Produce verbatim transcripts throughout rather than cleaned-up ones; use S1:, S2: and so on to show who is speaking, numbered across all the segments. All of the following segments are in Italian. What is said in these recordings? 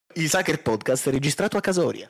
S1: Il Sucker Podcast è registrato a Casoria.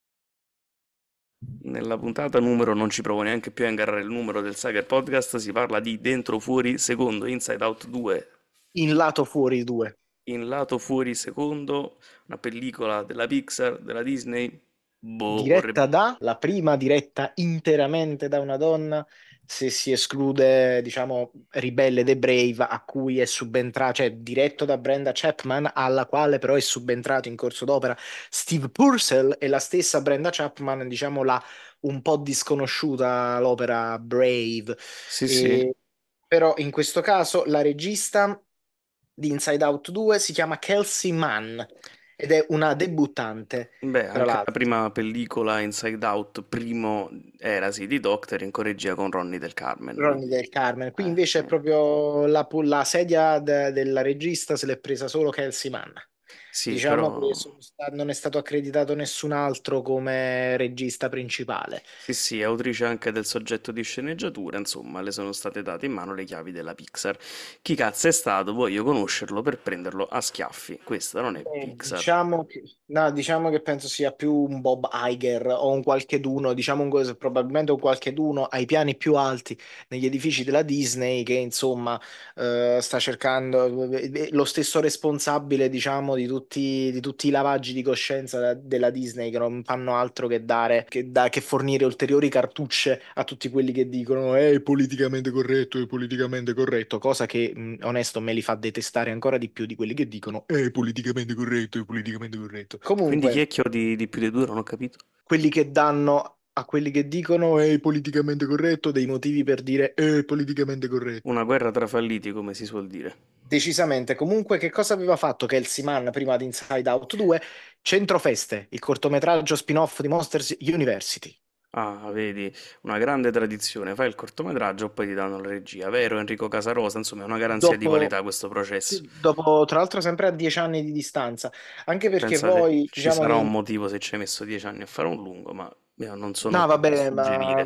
S2: Nella puntata numero, non ci provo neanche più a ingarrare il numero del Sucker Podcast, si parla di Dentro Fuori Secondo, Inside Out due,
S1: In lato fuori due.
S2: in lato fuori secondo, una pellicola della Pixar, della Disney. Boh,
S1: Diretta
S2: vorrebbe...
S1: da, la prima diretta interamente da una donna, se si esclude, diciamo, Ribelle the Brave, a cui è subentrato, cioè diretto da Brenda Chapman, alla quale però è subentrato in corso d'opera Steve Purcell, e la stessa Brenda Chapman, diciamo, l'ha un po' disconosciuta l'opera Brave.
S2: Sì, sì.
S1: E, però in questo caso la regista di Inside Out due si chiama Kelsey Mann ed è una debuttante,
S2: Beh,
S1: tra
S2: anche la
S1: l'altro.
S2: prima pellicola Inside Out, primo era sì di Doctor, in corregia con Ronnie del Carmen,
S1: Ronny
S2: quindi...
S1: del Carmen. Qui
S2: Eh,
S1: invece
S2: sì.
S1: è proprio la, la sedia de- della regista se l'è presa solo Kelsey Mann.
S2: Sì,
S1: Diciamo che
S2: però...
S1: sono sta- non è stato accreditato nessun altro come regista principale.
S2: Sì, sì, è autrice anche del soggetto di sceneggiatura, insomma, le sono state date in mano le chiavi della Pixar. Chi cazzo è stato? Voglio conoscerlo per prenderlo a schiaffi. Questa non è
S1: Eh,
S2: Pixar.
S1: diciamo che, no, diciamo che penso sia più un Bob Iger o un qualcheduno, diciamo un, cos- probabilmente un qualcheduno ai piani più alti negli edifici della Disney che insomma eh, sta cercando eh, eh, lo stesso responsabile, diciamo, di tutti, di tutti i lavaggi di coscienza da- della Disney che non fanno altro che dare, che, da- che fornire ulteriori cartucce a tutti quelli che dicono "Eh, è politicamente corretto, è politicamente corretto", cosa che mh, onesto me li fa detestare ancora di più di quelli che dicono è politicamente corretto, è politicamente corretto.
S2: Quindi chi
S1: Comunque,
S2: è che odi di più dei due? Non ho capito.
S1: quelli che danno a quelli che dicono è politicamente corretto dei motivi per dire è politicamente corretto.
S2: Una guerra tra falliti, come si suol dire.
S1: Decisamente. Comunque, che cosa aveva fatto Kelsey Mann prima di Inside Out due? Centrofeste, il cortometraggio spin-off di Monsters University.
S2: Ah, vedi, una grande tradizione. Fai il cortometraggio, poi ti danno la regia. Vero, Enrico Casarosa, insomma, è una garanzia di
S1: Dopo,
S2: qualità questo processo.
S1: sì, dopo, tra l'altro, sempre a dieci anni di distanza, anche perché
S2: Pensate,
S1: poi,
S2: ci
S1: diciamo
S2: sarà un
S1: che
S2: motivo se ci hai messo dieci anni a fare un lungo, ma io non sono
S1: no,
S2: qui per
S1: vabbè, ma
S2: suggerire.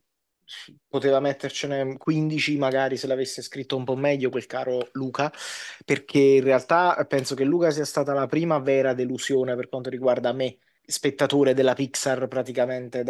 S1: poteva mettercene quindici magari se l'avesse scritto un po' meglio quel caro Luca, perché in realtà penso che Luca sia stata la prima vera delusione per quanto riguarda me, spettatore della Pixar praticamente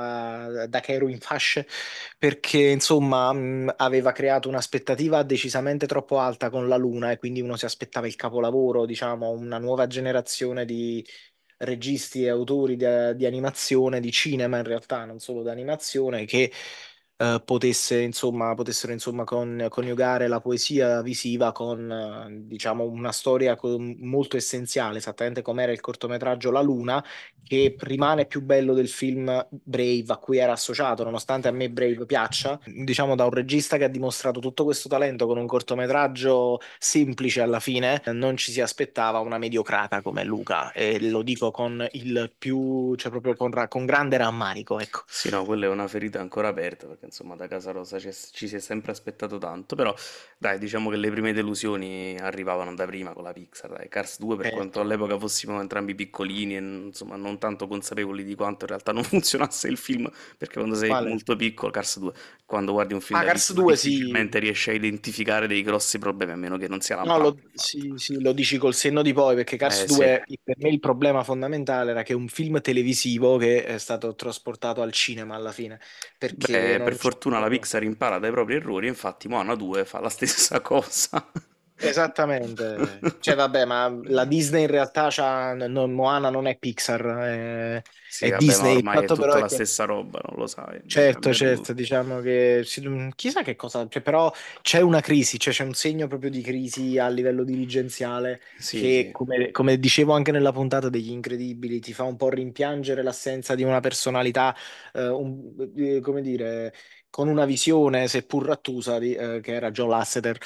S1: da, da che ero in fasce, perché insomma mh, aveva creato un'aspettativa decisamente troppo alta con la Luna e quindi uno si aspettava il capolavoro, diciamo, una nuova generazione di registi e autori di, di animazione, di cinema in realtà, non solo di animazione, che eh, potesse, insomma, potessero insomma con- coniugare la poesia visiva con eh, diciamo una storia co- molto essenziale, esattamente come era il cortometraggio La Luna, che rimane più bello del film Brave a cui era associato, nonostante a me Brave piaccia, diciamo da un regista che ha dimostrato tutto questo talento con un cortometraggio semplice alla fine, non ci si aspettava una mediocrata come Luca, e lo dico con il più, cioè proprio con, ra- con grande rammarico, ecco.
S2: Sì, no, quella è una ferita ancora aperta, perché insomma da Casa Rosa ci, ci si è sempre aspettato tanto, però dai, diciamo che le prime delusioni arrivavano da prima con la Pixar, dai. Cars due, per quanto
S1: Certo.
S2: all'epoca fossimo entrambi piccolini e insomma non tanto consapevoli di quanto in realtà non funzionasse il film, perché quando sei
S1: Quale?
S2: molto piccolo, Cars due, quando guardi un film
S1: Ah,
S2: da
S1: Cars
S2: piccolo
S1: due sì.
S2: difficilmente riesci a identificare dei grossi problemi, a meno che non sia
S1: No, lo,
S2: lampante il fatto.
S1: sì, sì, lo dici col senno di poi, perché Cars
S2: Eh sì.
S1: due per me il problema fondamentale era che è un film televisivo che è stato trasportato al cinema alla fine, perché
S2: Beh, per
S1: non c'è
S2: fortuna la
S1: proprio...
S2: Pixar impara dai propri errori, infatti Moana due fa la stessa cosa.
S1: Esattamente, cioè vabbè, ma la Disney in realtà c'ha, no, Moana non è Pixar, è,
S2: Sì,
S1: è
S2: vabbè, ma
S1: Disney. Il
S2: ormai è
S1: fatto però
S2: tutta
S1: è
S2: la
S1: che
S2: stessa roba, non lo sai, devi
S1: certo,
S2: cambiare
S1: certo,
S2: tutto.
S1: diciamo che si- chissà che cosa, cioè, però c'è una crisi, cioè c'è un segno proprio di crisi a livello dirigenziale
S2: Sì,
S1: che,
S2: sì.
S1: come, come dicevo anche nella puntata degli Incredibili, ti fa un po' rimpiangere l'assenza di una personalità, eh, un- eh, come dire, con una visione, seppur rattusa, di- eh, che era Joe Lasseter.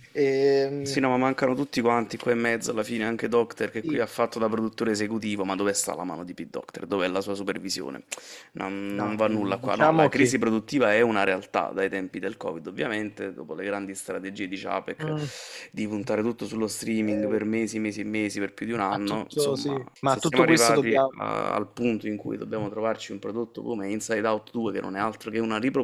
S2: Sì,
S1: Ehm,
S2: no, ma mancano tutti quanti qua in mezzo alla fine, anche Doctor che qui
S1: sì,
S2: ha fatto da produttore esecutivo, ma dove sta la mano di Pete Doctor? Dov'è la sua supervisione? Non, non
S1: no,
S2: va nulla qua. No, la
S1: diciamo
S2: crisi
S1: che...
S2: produttiva è una realtà dai tempi del Covid, ovviamente, dopo le grandi strategie di Chapek
S1: mm,
S2: di puntare tutto sullo streaming
S1: eh,
S2: per mesi, mesi e mesi, per più di un
S1: ma
S2: anno,
S1: tutto,
S2: insomma,
S1: sì, ma
S2: se siamo
S1: tutto questo
S2: arrivati
S1: dobbiamo...
S2: a- al punto in cui dobbiamo trovarci un prodotto come Inside Out due, che non è altro che una riproposizione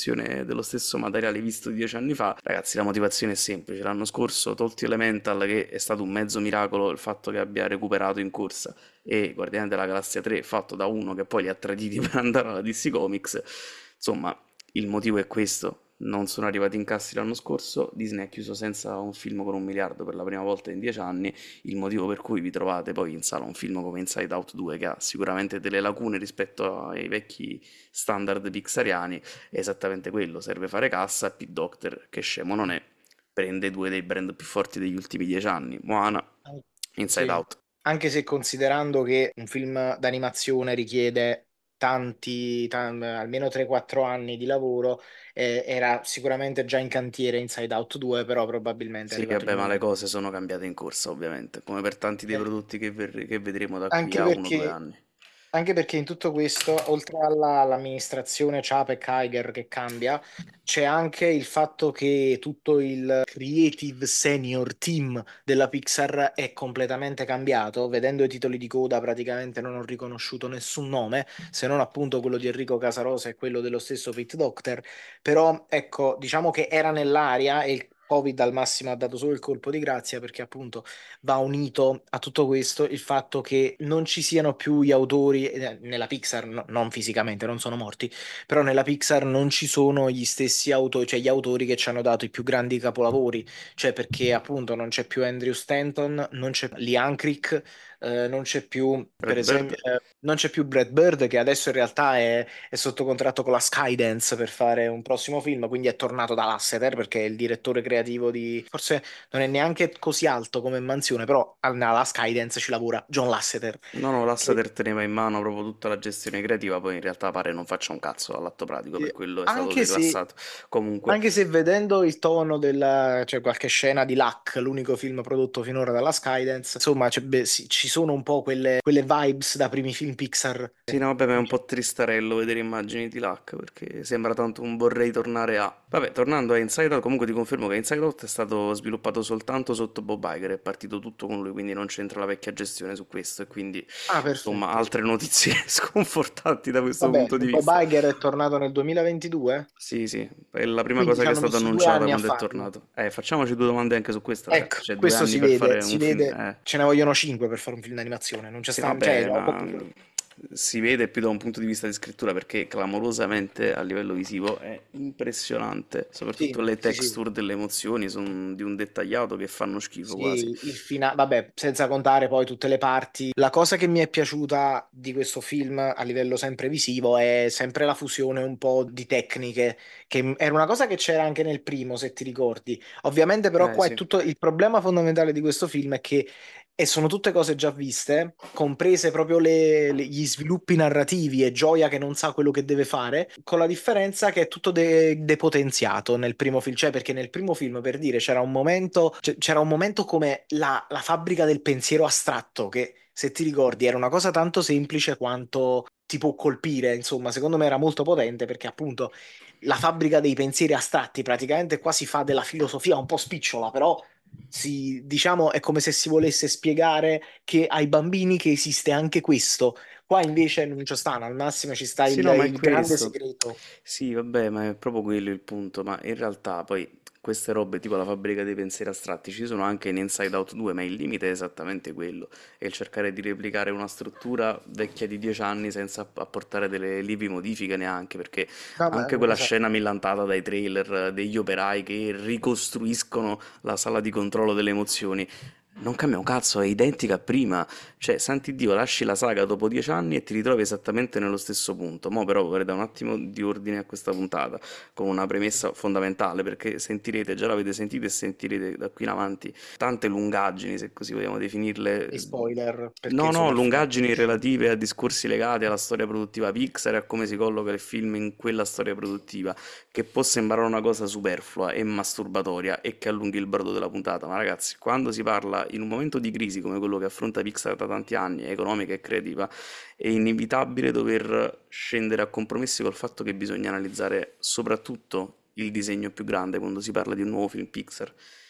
S2: riproduzione dello stesso materiale visto dieci anni fa. Ragazzi, la motivazione è semplice. L'anno scorso tolti Elemental, che è stato un mezzo miracolo il fatto che abbia recuperato in corsa, e Guardiani della Galassia tre fatto da uno che poi li ha traditi per andare alla D C Comics, insomma, il motivo è questo. Non sono arrivati incassi l'anno scorso, Disney ha chiuso senza un film con un miliardo per la prima volta in dieci anni, il motivo per cui vi trovate poi in sala un film come Inside Out due, che ha sicuramente delle lacune rispetto ai vecchi standard pixariani, è esattamente quello: serve fare cassa, e Pete Docter, che scemo non è, prende due dei brand più forti degli ultimi dieci anni, Moana, Inside
S1: Sì,
S2: Out.
S1: anche se considerando che un film d'animazione richiede tanti, tan- almeno tre quattro anni di lavoro, eh, era sicuramente già in cantiere Inside Out due, però probabilmente è
S2: Sì,
S1: arrivato il
S2: vabbè, ma le
S1: momento.
S2: cose sono cambiate in corsa, ovviamente, come per tanti dei
S1: Eh,
S2: prodotti che, ver- che vedremo da qui
S1: Anche
S2: a uno o due
S1: perché
S2: anni.
S1: Anche perché in tutto questo, oltre alla- all'amministrazione Chapek Iger che cambia, c'è anche il fatto che tutto il creative senior team della Pixar è completamente cambiato. Vedendo i titoli di coda, praticamente non ho riconosciuto nessun nome, se non appunto quello di Enrico Casarosa e quello dello stesso Pete Docter. Però ecco, diciamo che era nell'aria e il Covid al massimo ha dato solo il colpo di grazia perché appunto va unito a tutto questo il fatto che non ci siano più gli autori eh, nella Pixar, no- non fisicamente, non sono morti, però nella Pixar non ci sono gli stessi autori, cioè gli autori che ci hanno dato i più grandi capolavori, cioè perché appunto non c'è più Andrew Stanton, non c'è Lee Unkrich, eh, non c'è più, per
S2: Brad
S1: esempio,
S2: Bird?
S1: eh, non c'è più Brad Bird che adesso in realtà è, è sotto contratto con la Skydance per fare un prossimo film, quindi è tornato da Lasseter perché è il direttore creativo di, forse non è neanche così alto come mansione, però alla Skydance ci lavora John Lasseter.
S2: No, no,
S1: Che,
S2: Lasseter teneva in mano proprio tutta la gestione creativa, poi in realtà pare non faccia un cazzo all'atto pratico, per
S1: che
S2: quello è stato
S1: anche se,
S2: declassato. Comunque,
S1: anche se vedendo il tono della, cioè qualche scena di Luck, l'unico film prodotto finora dalla Skydance, insomma, c'è- beh, sì, ci sono un po' quelle, quelle vibes da primi film Pixar.
S2: sì, no, vabbè, ma è un po' tristarello vedere immagini di Luck, perché sembra tanto un vorrei tornare a... Vabbè, tornando a Inside Out, comunque ti confermo che Inside Out è stato sviluppato soltanto sotto Bob Iger, è partito tutto con lui, quindi non c'entra la vecchia gestione su questo, e quindi,
S1: Ah,
S2: insomma,
S1: perfetto.
S2: altre notizie sconfortanti da questo
S1: Vabbè,
S2: punto di
S1: Bob
S2: vista.
S1: Iger è tornato nel duemilaventidue,
S2: Sì, sì, è la prima
S1: quindi
S2: cosa
S1: ci
S2: che è
S1: hanno
S2: stata
S1: messo due
S2: annunciata
S1: anni a
S2: quando è
S1: farlo.
S2: tornato. Eh, facciamoci due domande anche su questo,
S1: Ecco,
S2: ragazzi. C'è due
S1: questo
S2: anni
S1: si
S2: per
S1: vede,
S2: fare
S1: si
S2: un film...
S1: vede,
S2: Eh,
S1: ce ne vogliono cinque per fare un film d'animazione, non c'è
S2: sì,
S1: stanno, cioè,
S2: vabbè,
S1: no,
S2: ma
S1: oppure-
S2: mh, si vede più da un punto di vista di scrittura perché clamorosamente a livello visivo è impressionante. Soprattutto
S1: sì,
S2: le
S1: sì, sì.
S2: texture delle emozioni sono di un dettagliato che fanno schifo quasi.
S1: Sì, il finale, vabbè, senza contare poi tutte le parti. La cosa che mi è piaciuta di questo film a livello sempre visivo è sempre la fusione un po' di tecniche, che era una cosa che c'era anche nel primo, se ti ricordi. Ovviamente però
S2: Eh
S1: qua è
S2: sì.
S1: tutto il problema fondamentale di questo film è che e sono tutte cose già viste, comprese proprio le- le- gli sviluppi narrativi e Gioia che non sa quello che deve fare, con la differenza che è tutto de- depotenziato nel primo film, cioè perché nel primo film, per dire, c'era un momento, c- c'era un momento come la, la fabbrica del pensiero astratto, che se ti ricordi era una cosa tanto semplice quanto ti può colpire, insomma, secondo me era molto potente perché appunto la fabbrica dei pensieri astratti praticamente qua si fa della filosofia un po' spicciola, però si, diciamo, è come se si volesse spiegare che ai bambini che esiste anche questo. Qua invece non ci stanno, al massimo ci sta
S2: Sì,
S1: il,
S2: no, ma è
S1: il grande
S2: questo.
S1: segreto.
S2: Sì, vabbè, ma è proprio quello il punto. Ma in realtà poi queste robe, tipo la fabbrica dei pensieri astratti, ci sono anche in Inside Out due, ma il limite è esattamente quello. È il cercare di replicare una struttura vecchia di dieci anni senza app- apportare delle lievi modifiche neanche, perché
S1: No, ma-
S2: anche quella
S1: esatto.
S2: scena millantata dai trailer eh, degli operai che ricostruiscono la sala di controllo delle emozioni. Non cambia un cazzo, è identica a prima. Cioè, santi Dio, lasci la saga dopo dieci anni e ti ritrovi esattamente nello stesso punto. Mo' però vorrei dare un attimo di ordine a questa puntata, con una premessa fondamentale, perché sentirete, già l'avete sentito e sentirete da qui in avanti, tante lungaggini, se così vogliamo definirle.
S1: E spoiler, perché
S2: No, no,
S1: insomma il film
S2: lungaggini
S1: finisce.
S2: relative a discorsi legati alla storia produttiva Pixar e a come si colloca il film in quella storia produttiva, che può sembrare una cosa superflua e masturbatoria e che allunghi il brodo della puntata, ma ragazzi, quando si parla in un momento di crisi come quello che affronta Pixar da tanti anni, economica e creativa, è inevitabile dover scendere a compromessi col fatto che bisogna analizzare soprattutto il disegno più grande quando si parla di un nuovo film Pixar.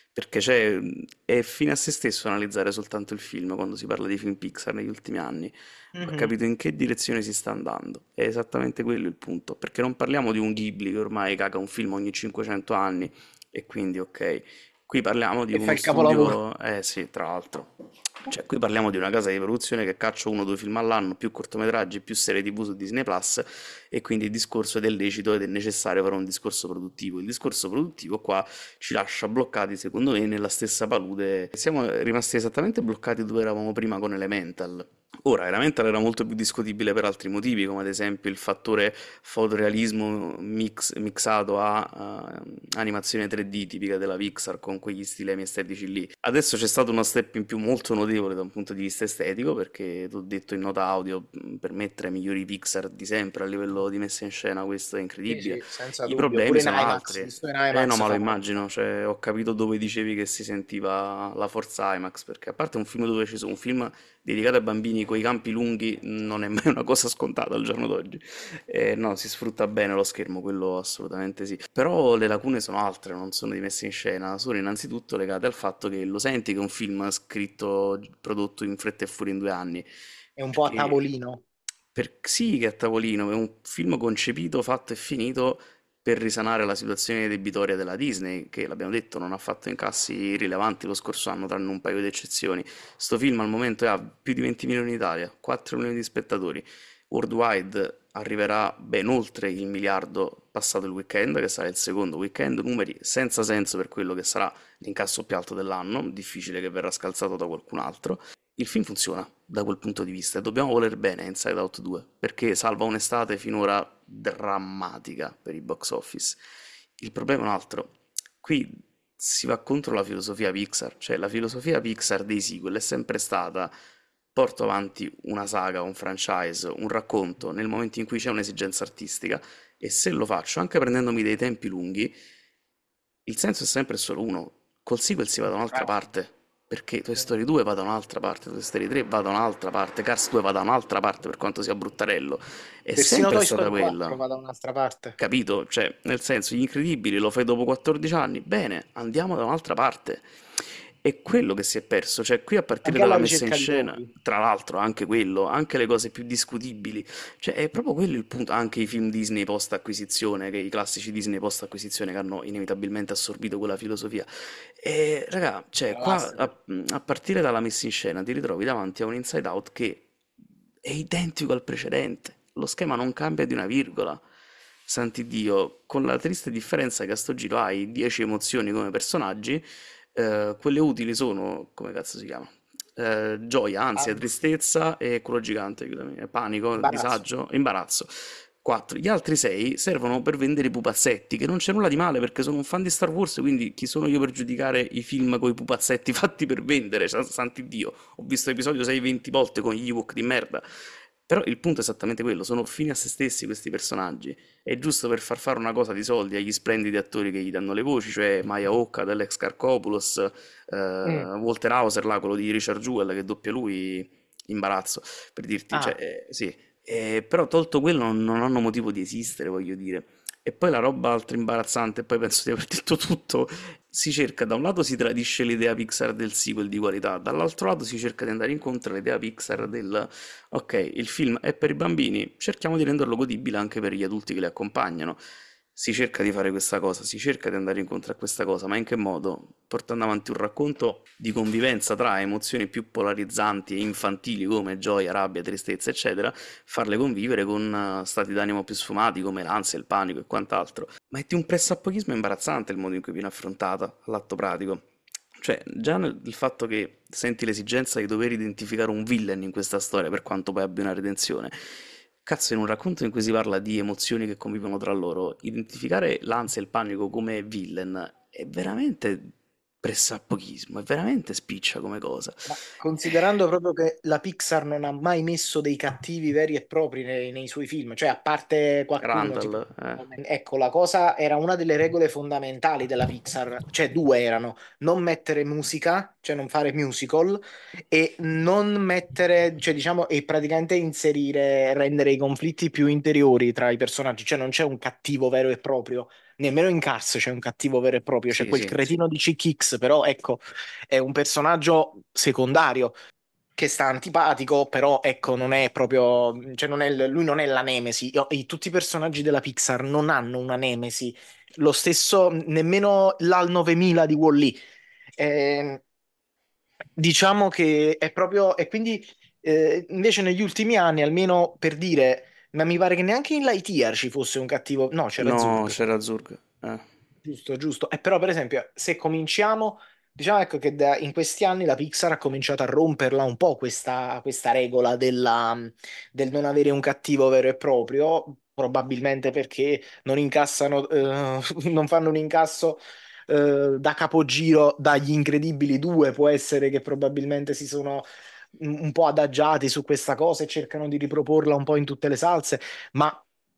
S2: Perché c'è, è fine a se stesso analizzare soltanto il film quando si parla di film Pixar negli ultimi anni. Va
S1: Mhm.
S2: capito in che direzione si sta andando. È esattamente quello il punto. Perché non parliamo di un Ghibli che ormai caga un film ogni cinquecento anni e quindi ok. Qui parliamo di
S1: E fa
S2: uno
S1: il capolavoro.
S2: studio, eh sì, tra l'altro. Cioè, qui parliamo di una casa di produzione che caccia uno o due film all'anno, più cortometraggi, più serie T V su Disney Plus, e quindi il discorso è del lecito ed è necessario fare un discorso produttivo. Il discorso produttivo qua ci lascia bloccati, secondo me, nella stessa palude. Siamo rimasti esattamente bloccati dove eravamo prima con Elemental. Ora, Elemental era molto più discutibile per altri motivi, come ad esempio il fattore fotorealismo mix- mixato a, a animazione tre D tipica della Pixar con quegli stilemi estetici lì. Adesso c'è stato uno step in più molto notevole da un punto di vista estetico, perché ti ho detto in nota audio, mh, per mettere i migliori Pixar di sempre a livello di messa in scena, questo è
S1: Sì,
S2: incredibile.
S1: sì, senza
S2: I
S1: dubbio.
S2: problemi
S1: Pure in
S2: sono
S1: IMAX,
S2: altri.
S1: visto in
S2: Eh no,
S1: IMAX
S2: ma lo
S1: fa
S2: immagino,
S1: molto.
S2: cioè, ho capito dove dicevi che si sentiva la forza IMAX, perché a parte un film dove ci sono un film dedicato ai bambini con i campi lunghi, non è mai una cosa scontata al giorno d'oggi. Eh, no, si sfrutta bene lo schermo, quello assolutamente sì. Però le lacune sono altre, non sono di messa in scena, sono innanzitutto legate al fatto che lo senti che è un film scritto, prodotto in fretta e furia in due anni.
S1: È un po' a
S2: Perché
S1: tavolino.
S2: per, sì che è a tavolino, è un film concepito, fatto e finito per risanare la situazione debitoria della Disney, che l'abbiamo detto non ha fatto incassi rilevanti lo scorso anno, tranne un paio di eccezioni. Sto film al momento ha più di venti milioni in Italia, quattro milioni di spettatori. Worldwide arriverà ben oltre il miliardo passato il weekend, che sarà il secondo weekend, numeri senza senso per quello che sarà l'incasso più alto dell'anno, difficile che verrà scalzato da qualcun altro. Il film funziona da quel punto di vista e dobbiamo voler bene a Inside Out due, perché salva un'estate finora drammatica per i box office. Il problema è un altro. Qui si va contro la filosofia Pixar, cioè la filosofia Pixar dei sequel è sempre stata: porto avanti una saga, un franchise, un racconto nel momento in cui c'è un'esigenza artistica, e se lo faccio anche prendendomi dei tempi lunghi, il senso è sempre solo uno. Col sequel si va da un'altra
S1: Infatti,
S2: parte. Perché Toy
S1: sì.
S2: Story due va da un'altra parte, Toy Story tre va da un'altra parte, Cars due va da un'altra parte per quanto sia bruttarello. È
S1: Persino
S2: sempre
S1: Toy
S2: stata
S1: Story quattro
S2: quella.
S1: va da un'altra parte.
S2: Capito? Cioè, nel senso, Gli Incredibili lo fai dopo quattordici anni, bene, andiamo da un'altra parte. È quello che si è perso, cioè qui a partire
S1: Anche alla
S2: dalla messa in
S1: ricerca di
S2: scena,
S1: soldi.
S2: tra l'altro anche quello, anche le cose più discutibili, cioè è proprio quello il punto, anche i film Disney post acquisizione, che i classici Disney post acquisizione che hanno inevitabilmente assorbito quella filosofia. E raga, cioè qua
S1: Classico.
S2: a, a partire dalla messa in scena ti ritrovi davanti a un Inside Out che è identico al precedente, lo schema non cambia di una virgola. Santi Dio, con la triste differenza che a sto giro hai dieci emozioni come personaggi, eh, quelle utili sono, come cazzo si chiama? Eh, gioia,
S1: Ah,
S2: ansia, tristezza e quello gigante, aiutami, eh, panico,
S1: imbarazzo.
S2: disagio, imbarazzo. quattro. Gli altri sei servono per vendere i pupazzetti, che non c'è nulla di male perché sono un fan di Star Wars, quindi chi sono io per giudicare i film con i pupazzetti fatti per vendere? Sa- Santi Dio, ho visto l'episodio sei venti volte con gli Ewok di merda. Però il punto è esattamente quello, sono fini a se stessi questi personaggi. È giusto per far fare una cosa di soldi agli splendidi attori che gli danno le voci, cioè Maya Hawke, Alex Karkopoulos, eh,
S1: Mm.
S2: Walter Hauser, là, quello di Richard Jewell che doppia lui, imbarazzo, per dirti, cioè,
S1: Ah,
S2: eh, sì. Eh, però tolto quello non, non hanno motivo di esistere, voglio dire. E poi la roba altro imbarazzante, e poi penso di aver detto tutto, si cerca, da un lato si tradisce l'idea Pixar del sequel di qualità, dall'altro lato si cerca di andare incontro all'idea Pixar del: ok, il film è per i bambini, cerchiamo di renderlo godibile anche per gli adulti che li accompagnano. Si cerca di fare questa cosa, si cerca di andare incontro a questa cosa, ma in che modo? Portando avanti un racconto di convivenza tra emozioni più polarizzanti e infantili come gioia, rabbia, tristezza, eccetera, farle convivere con eh, stati d'animo più sfumati come l'ansia, il panico e quant'altro. Ma è di un pressappochismo imbarazzante il modo in cui viene affrontata all'atto pratico. Cioè, già nel- il fatto che senti l'esigenza di dover identificare un villain in questa storia, per quanto poi abbia una redenzione. Cazzo, in un racconto in cui si parla di emozioni che convivono tra loro, identificare l'ansia e il panico come villain è veramente pressappochismo, è veramente spiccia come cosa.
S1: ma considerando proprio che la Pixar non ha mai messo dei cattivi veri e propri nei, nei suoi film, cioè a parte qualcuno, tipo,
S2: Randall, eh.
S1: ecco, la cosa era una delle regole fondamentali della Pixar, cioè due erano: non mettere musica, cioè non fare musical, e non mettere, cioè diciamo, e praticamente inserire, rendere i conflitti più interiori tra i personaggi, cioè non c'è un cattivo vero e proprio. nemmeno in Cars c'è un cattivo vero e proprio, c'è
S2: Sì,
S1: quel
S2: sì.
S1: cretino di Chick X, però ecco, è un personaggio secondario che sta antipatico, però ecco, non è proprio, cioè non è, lui non è la nemesi. Io- i- tutti i personaggi della Pixar non hanno una nemesi. Lo stesso, nemmeno l'Al novemila di Wall-E. Eh, diciamo che è proprio, e quindi eh, invece negli ultimi anni, almeno per dire, ma mi pare che neanche in Lightyear ci fosse un cattivo, no, c'era
S2: No,
S1: Zurg.
S2: c'era Zurg. Eh.
S1: Giusto, giusto. E però, per esempio, se cominciamo, diciamo ecco che da- in questi anni la Pixar ha cominciato a romperla un po' questa, questa regola della- del non avere un cattivo vero e proprio, probabilmente perché non incassano, eh, non fanno un incasso eh, da capogiro dagli Incredibili due. Può essere che probabilmente si sono un un po' adagiati su questa cosa e cercano di riproporla un po' in tutte le salse, ma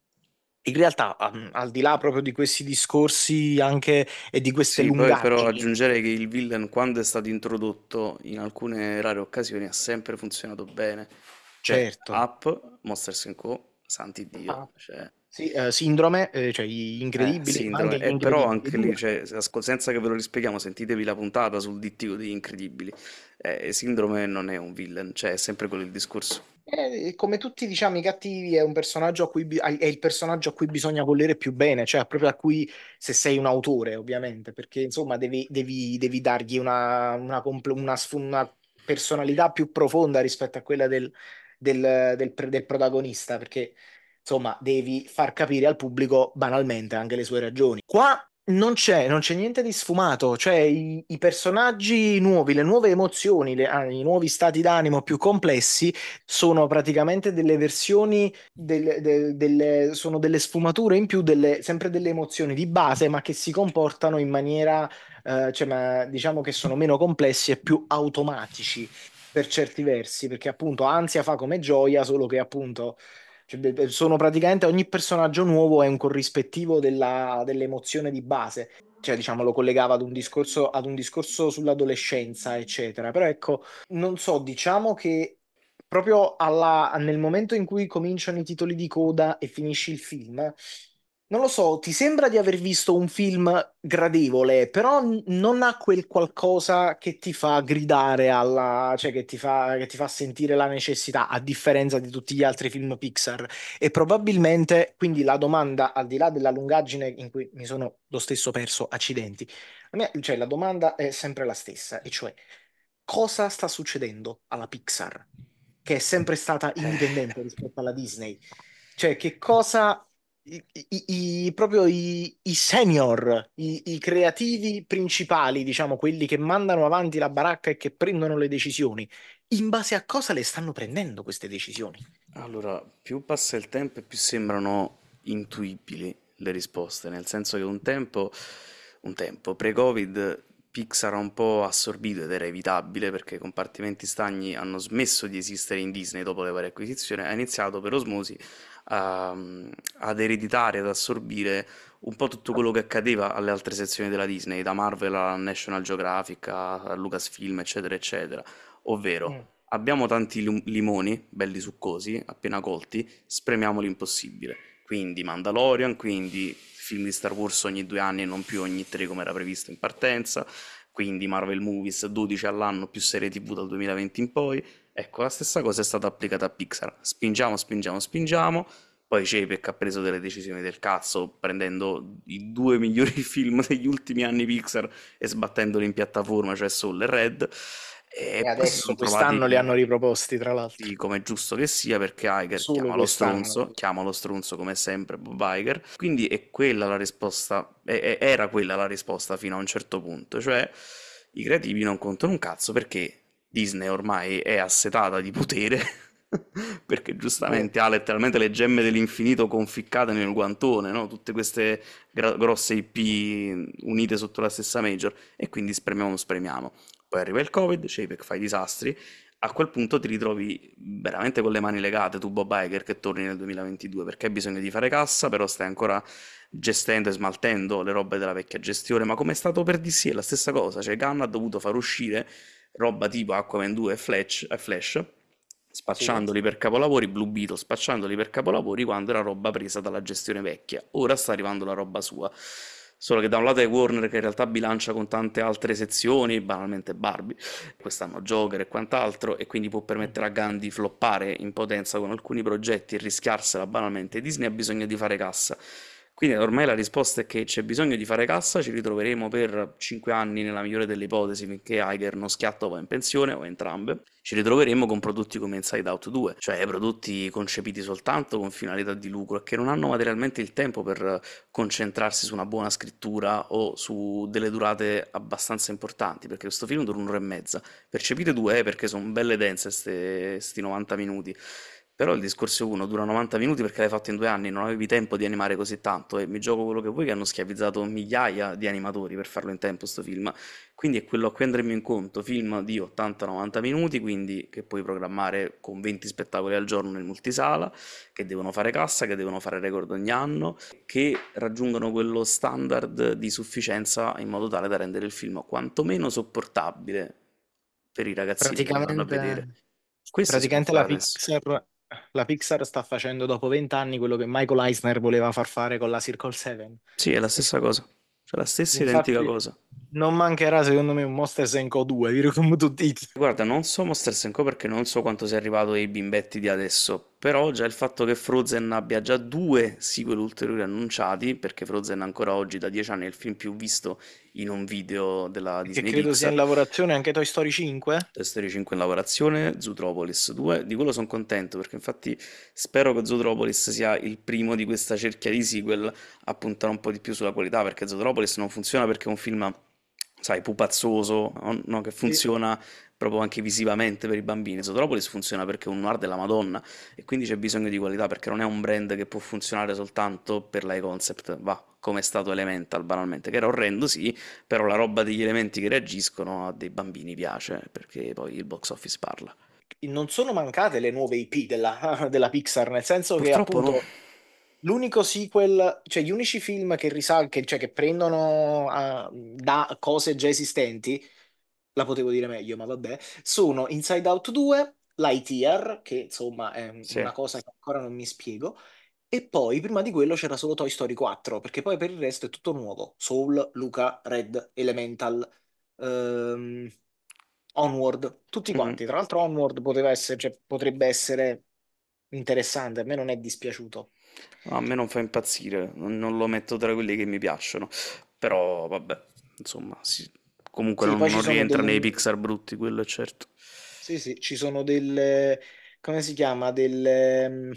S1: in realtà, am- al di là proprio di questi discorsi anche e di queste
S2: Sì, poi però
S1: lungaggini,
S2: aggiungerei che il villain, quando è stato introdotto, in alcune rare occasioni ha sempre funzionato bene. Cioè,
S1: certo.
S2: Up, Monsters and Co, santi
S1: Ah,
S2: Dio, cioè,
S1: sì, eh, Sindrome, eh, cioè gli
S2: eh,
S1: incredibili, ma
S2: sindrome.
S1: anche gli
S2: E però
S1: incredibili
S2: anche lì,
S1: due.
S2: cioè, se ascol- senza che ve lo rispieghiamo, sentitevi la puntata sul dittico degli incredibili. Eh, Sindrome non è un villain, cioè è sempre quello il discorso.
S1: Eh, come tutti diciamo i cattivi è un personaggio a cui bi- è il personaggio a cui bisogna volere più bene, cioè proprio a cui se sei un autore ovviamente, perché insomma devi, devi- devi dargli una, una, compl- una sf- una personalità più profonda rispetto a quella del, del- del pr- del protagonista, perché insomma devi far capire al pubblico banalmente anche le sue ragioni. Qua non c'è, non c'è niente di sfumato, cioè i, i personaggi nuovi, le nuove emozioni, le- ah, i nuovi stati d'animo più complessi sono praticamente delle versioni, del- del- delle, sono delle sfumature in più, delle- sempre delle emozioni di base, ma che si comportano in maniera, eh, cioè, ma, diciamo che sono meno complessi e più automatici per certi versi, perché appunto ansia fa come gioia, solo che appunto cioè, beh, beh, sono praticamente ogni personaggio nuovo è un corrispettivo della- dell'emozione di base. Cioè, diciamo, lo collegava ad un discorso, ad un discorso sull'adolescenza, eccetera. Però ecco, non so, diciamo che proprio alla- nel momento in cui cominciano i titoli di coda e finisci il film, non lo so, ti sembra di aver visto un film gradevole, però n- non ha quel qualcosa che ti fa gridare alla, cioè che ti fa, che ti fa sentire la necessità, a differenza di tutti gli altri film Pixar. E probabilmente, quindi la domanda, al di là della lungaggine in cui mi sono lo stesso perso, accidenti, a me, cioè, la domanda è sempre la stessa, e cioè cosa sta succedendo alla Pixar, che è sempre stata indipendente rispetto alla Disney? Cioè, che cosa i, i- i- proprio i, i senior, i, i creativi principali, diciamo, quelli che mandano avanti la baracca e che prendono le decisioni, in base a cosa le stanno prendendo queste decisioni?
S2: Allora, più passa il tempo e più sembrano intuibili le risposte, nel senso che un tempo, un tempo, pre-Covid, Pixar ha un po' assorbito ed era evitabile perché i compartimenti stagni hanno smesso di esistere in Disney dopo le varie acquisizioni, ha iniziato per osmosi a- ad ereditare, ad assorbire un po' tutto quello che accadeva alle altre sezioni della Disney, da Marvel a National Geographic a Lucasfilm, eccetera, eccetera. Ovvero,
S1: Mm.
S2: abbiamo tanti lim- limoni, belli succosi, appena colti, spremiamo l'impossibile. Quindi Mandalorian, quindi film di Star Wars ogni due anni e non più ogni tre come era previsto in partenza, quindi Marvel Movies dodici all'anno più serie T V dal duemilaventi in poi. Ecco, la stessa cosa è stata applicata a Pixar. Spingiamo, spingiamo, spingiamo. Poi Cepec ha preso delle decisioni del cazzo, prendendo i due migliori film degli ultimi anni Pixar e sbattendoli in piattaforma, cioè Soul e Red. E
S1: E
S2: poi si sono
S1: adesso quest'anno li
S2: trovati,
S1: hanno riproposti, tra l'altro.
S2: sì, come è giusto che sia, perché Iger
S1: Solo
S2: chiama lo
S1: quest'anno.
S2: stronzo, chiama lo stronzo come sempre Bob Iger. Quindi è quella la risposta, è- è- era quella la risposta fino a un certo punto, cioè i creativi non contano un cazzo perché Disney ormai è assetata di potere, perché
S1: Sì.
S2: giustamente ha letteralmente le gemme dell'infinito conficcate nel guantone, no? Tutte queste gra- grosse I P unite sotto la stessa major, e quindi spremiamo, spremiamo. Poi arriva il Covid, Chapek fa i disastri, a quel punto ti ritrovi veramente con le mani legate tu Bob Iger che torni nel duemilaventidue perché hai bisogno di fare cassa, però stai ancora gestendo e smaltendo le robe della vecchia gestione, ma come è stato per D C è la stessa cosa, cioè Gunn ha dovuto far uscire roba tipo Aquaman due e Flash, e Flash
S1: Sì.
S2: spacciandoli per capolavori, Blue Beetle spacciandoli per capolavori quando era roba presa dalla gestione vecchia. Ora sta arrivando la roba sua. Solo che da un lato è Warner che in realtà bilancia con tante altre sezioni, banalmente Barbie, quest'anno Joker e quant'altro, e quindi può permettere a
S1: Mhm.
S2: Gunn di floppare in potenza con alcuni progetti e rischiarsela banalmente. Disney ha bisogno di fare cassa. Quindi ormai la risposta è che c'è bisogno di fare cassa, ci ritroveremo per cinque anni nella migliore delle ipotesi finché Iger non schiatta o va in pensione o entrambe. Ci ritroveremo con prodotti come Inside Out due, cioè prodotti concepiti soltanto con finalità di lucro e che non hanno materialmente il tempo per concentrarsi su una buona scrittura o su delle durate abbastanza importanti, perché questo film dura un'ora e mezza. Percepite due eh, perché sono belle dense questi novanta minuti. Però il discorso è uno, dura novanta minuti perché l'hai fatto in due anni, non avevi tempo di animare così tanto e mi gioco quello che vuoi che hanno schiavizzato migliaia di animatori per farlo in tempo sto film. Quindi è quello a cui andremo incontro, film di ottanta novanta minuti, quindi che puoi programmare con venti spettacoli al giorno nel multisala, che devono fare cassa, che devono fare record ogni anno, che raggiungono quello standard di sufficienza in modo tale da rendere il film quantomeno sopportabile per i ragazzini che lo vanno a vedere.
S1: Praticamente,
S2: Questo si può
S1: praticamente la
S2: fare adesso.
S1: Pixar, la Pixar sta facendo dopo vent'anni quello che Michael Eisner voleva far fare con la Circle Seven.
S2: Sì, è la stessa cosa. Cioè la stessa identica
S1: Infatti,
S2: cosa.
S1: non mancherà secondo me un Monsters and Co due, vero come tu dici.
S2: Guarda, non so Monsters and Co perché non so quanto sia arrivato ai bimbetti di adesso, però già il fatto che Frozen abbia già due sequel ulteriori annunciati, perché Frozen ancora oggi da dieci anni è il film più visto in un video della
S1: Che
S2: Disney
S1: credo sia in
S2: Pixar.
S1: lavorazione anche Toy Story cinque.
S2: Toy Story cinque in lavorazione, Zootropolis due, di quello sono contento perché infatti spero che Zootropolis sia il primo di questa cerchia di sequel a puntare un po' di più sulla qualità, perché Zootropolis non funziona perché è un film, sai, pupazzoso, no? No, che
S1: Sì.
S2: funziona proprio anche visivamente per i bambini. Zootropolis funziona perché è un noir della Madonna e quindi c'è bisogno di qualità perché non è un brand che può funzionare soltanto per l'high concept, va, come è stato Elemental banalmente, che era orrendo sì, però la roba degli elementi che reagiscono a dei bambini piace, perché poi il box office parla.
S1: Non sono mancate le nuove I P della, della Pixar, nel senso che
S2: Purtroppo no.
S1: appunto l'unico sequel, cioè gli unici film che, risal- che, cioè, che prendono ah, da cose già esistenti, la potevo dire meglio, ma vabbè, sono Inside Out due, Lightyear, che insomma è
S2: Sì.
S1: una cosa che ancora non mi spiego, e poi prima di quello c'era solo Toy Story quattro, perché poi per il resto è tutto nuovo. Soul, Luca, Red, Elemental, ehm, Onward, tutti
S2: Mhm.
S1: quanti. Tra l'altro Onward poteva essere, cioè, potrebbe essere interessante, a me non è dispiaciuto.
S2: No, a me non fa impazzire, non, non lo metto tra quelli che mi piacciono, però vabbè, insomma, sì. Comunque
S1: Sì,
S2: non,
S1: poi ci
S2: non
S1: sono
S2: rientra nei
S1: dei...
S2: Pixar brutti, quello è certo.
S1: Sì, sì, ci sono delle... come si chiama? Delle... mm,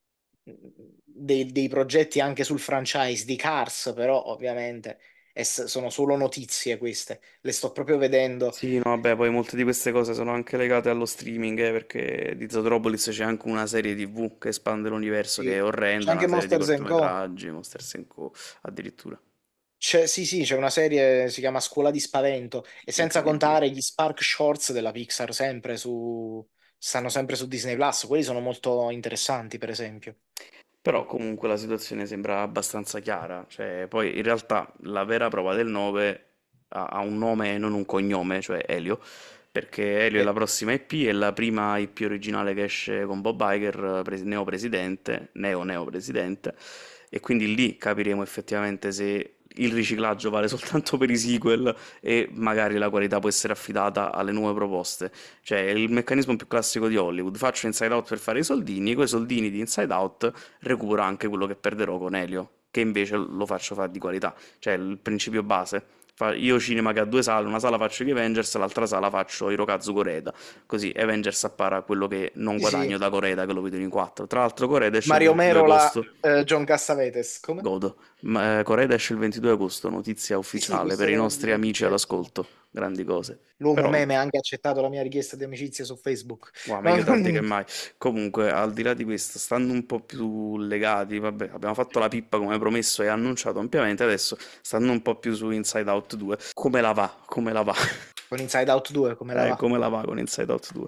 S1: dei, dei progetti anche sul franchise di Cars, però ovviamente es- sono solo notizie queste. Le sto proprio vedendo.
S2: Sì, no, vabbè, poi molte di queste cose sono anche legate allo streaming, eh, perché di Zootropolis c'è anche una serie T V che espande l'universo che
S1: Sì.
S2: è
S1: C'è
S2: orrenda,
S1: anche
S2: una serie di
S1: Monsters and Co.
S2: cortometraggi, Monsters and Co. addirittura.
S1: C'è, sì, sì, c'è una serie, si chiama Scuola di Spavento, e senza
S2: Incredibile.
S1: contare gli Spark Shorts della Pixar, sempre su, stanno sempre su Disney Plus, quelli sono molto interessanti, per esempio.
S2: Però comunque la situazione sembra abbastanza chiara, cioè poi in realtà la vera prova del nove ha, ha un nome e non un cognome, cioè Elio, perché Elio è
S1: Eh,
S2: la prossima I P, è la prima I P originale che esce con Bob Iger, pres- neo-presidente, neo-neo-presidente, e quindi lì capiremo effettivamente se il riciclaggio vale soltanto per i sequel e magari la qualità può essere affidata alle nuove proposte. Cioè, è il meccanismo più classico di Hollywood. Faccio Inside Out per fare i soldini, quei soldini di Inside Out recupero anche quello che perderò con Elio, che invece lo faccio fare di qualità. Cioè, il principio base. Fa- Io cinema che ha due sale, una sala faccio gli Avengers, l'altra sala faccio Hirokazu Koreda. Così Avengers appara quello che non
S1: sì, sì.
S2: guadagno da Koreda, che lo vedo in quattro. Tra l'altro Koreda esce il
S1: Mario
S2: ventidue
S1: Merola,
S2: agosto.
S1: eh, John Cassavetes, come?
S2: Godo. Ma, eh, Coreda esce il ventidue agosto, notizia
S1: Sì, sì,
S2: ufficiale per
S1: questo
S2: i
S1: l'ho
S2: nostri
S1: l'ho
S2: amici
S1: visto.
S2: all'ascolto. Grandi cose.
S1: L'uomo
S2: Però,
S1: meme ha anche accettato la mia richiesta di amicizia su Facebook.
S2: wow,
S1: No,
S2: meglio tardi che
S1: non-
S2: mai. Comunque, al di là di questo, stando un po' più legati, vabbè, abbiamo fatto la pippa come promesso e annunciato ampiamente, adesso stando un po' più su Inside Out due, come la va? Come la va?
S1: con Inside Out due, come la
S2: Eh,
S1: va?
S2: come la va con Inside Out due?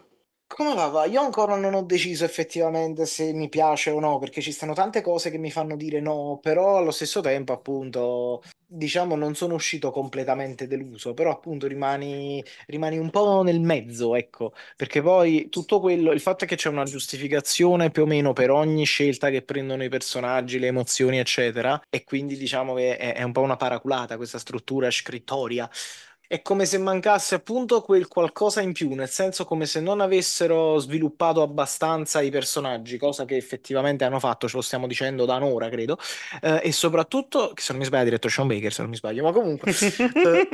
S1: Come va, va? Io ancora non ho deciso effettivamente se mi piace o no, perché ci stanno tante cose che mi fanno dire no, però allo stesso tempo, appunto, diciamo, non sono uscito completamente deluso, però appunto rimani, rimani un po' nel mezzo, ecco, perché poi tutto quello, il fatto è che c'è una giustificazione più o meno per ogni scelta che prendono i personaggi, le emozioni, eccetera, e quindi diciamo che è, è un po' una paraculata questa struttura scrittoria. È come se mancasse appunto quel qualcosa in più, nel senso come se non avessero sviluppato abbastanza i personaggi, cosa che effettivamente hanno fatto, ce lo stiamo dicendo da un'ora, credo. Eh, e soprattutto, che se non mi sbaglio ha diretto Sean Baker, se non mi sbaglio, ma comunque eh,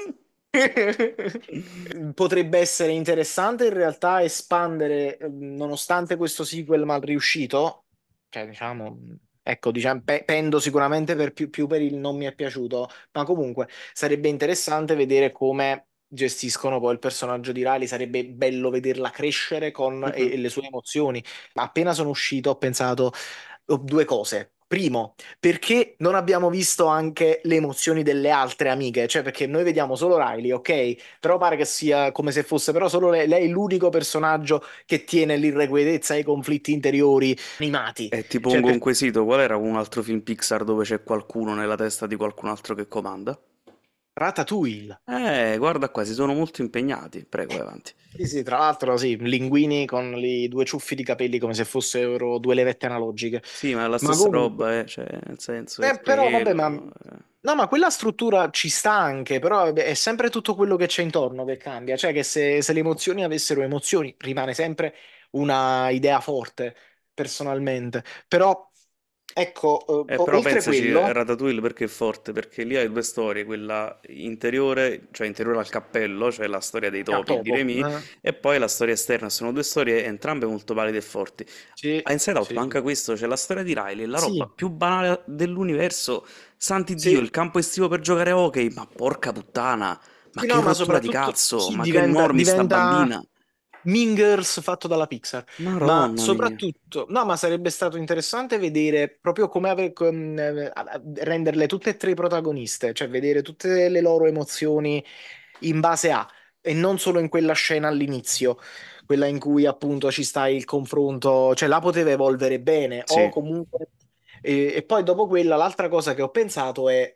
S1: potrebbe essere interessante in realtà espandere, eh, nonostante questo sequel mal riuscito, cioè diciamo, ecco, diciamo, pe- pendo sicuramente per più, più per il non mi è piaciuto, ma comunque sarebbe interessante vedere come gestiscono poi il personaggio di Riley, sarebbe bello vederla crescere con e-
S2: Mhm.
S1: e le sue emozioni. Appena sono uscito ho pensato oh, due cose. Primo, perché non abbiamo visto anche le emozioni delle altre amiche? Cioè, perché noi vediamo solo Riley, ok? Però pare che sia come se fosse però solo lei, lei l'unico personaggio che tiene l'irrequietezza e i conflitti interiori animati.
S2: E ti
S1: Cioè,
S2: pongo un
S1: per
S2: quesito, qual era un altro film Pixar dove c'è qualcuno nella testa di qualcun altro che comanda?
S1: Ratatouille.
S2: Eh, guarda qua, si sono molto impegnati. Prego, vai avanti.
S1: Sì, sì, tra l'altro, sì, linguini con i due ciuffi di capelli come se fossero due levette analogiche.
S2: Sì, ma è la
S1: Ma
S2: stessa
S1: comunque,
S2: roba, eh, cioè, nel senso, è
S1: eh, però vabbè, ma
S2: quello. eh.
S1: no, ma quella struttura ci sta anche, però vabbè, è sempre tutto quello che c'è intorno che cambia. Cioè, che se, se le emozioni avessero emozioni, rimane sempre una idea forte, personalmente. Però, ecco, eh,
S2: Eh,
S1: o-
S2: però
S1: oltre
S2: pensaci,
S1: quello,
S2: Ratatouille perché è forte? Perché lì hai due storie, quella interiore, cioè interiore al cappello, cioè la storia dei
S1: ah,
S2: topi di
S1: topo.
S2: Remy,
S1: Eh,
S2: e poi la storia esterna. Sono due storie entrambe molto valide e forti.
S1: sì,
S2: A Inside Out
S1: sì,
S2: manca
S1: sì.
S2: questo, c'è la storia di Riley, la roba
S1: Sì,
S2: più banale dell'universo. Santi Dio,
S1: sì.
S2: il campo estivo per giocare a hockey, ma porca puttana, ma
S1: Sì,
S2: che
S1: no, ma
S2: rottura di
S1: soprattutto
S2: cazzo,
S1: sì,
S2: ma che
S1: diventa,
S2: normi sta
S1: diventa
S2: bambina.
S1: Mean Girls fatto dalla Pixar. Ma
S2: Madonna mia.
S1: soprattutto, no, ma sarebbe stato interessante vedere proprio come ave- com- eh, a- a- renderle tutte e tre protagoniste, cioè vedere tutte le loro emozioni in base a, e non solo in quella scena all'inizio, quella in cui appunto ci sta il confronto, cioè la poteva evolvere bene, o
S2: Sì,
S1: comunque. E, e poi dopo quella, l'altra cosa che ho pensato è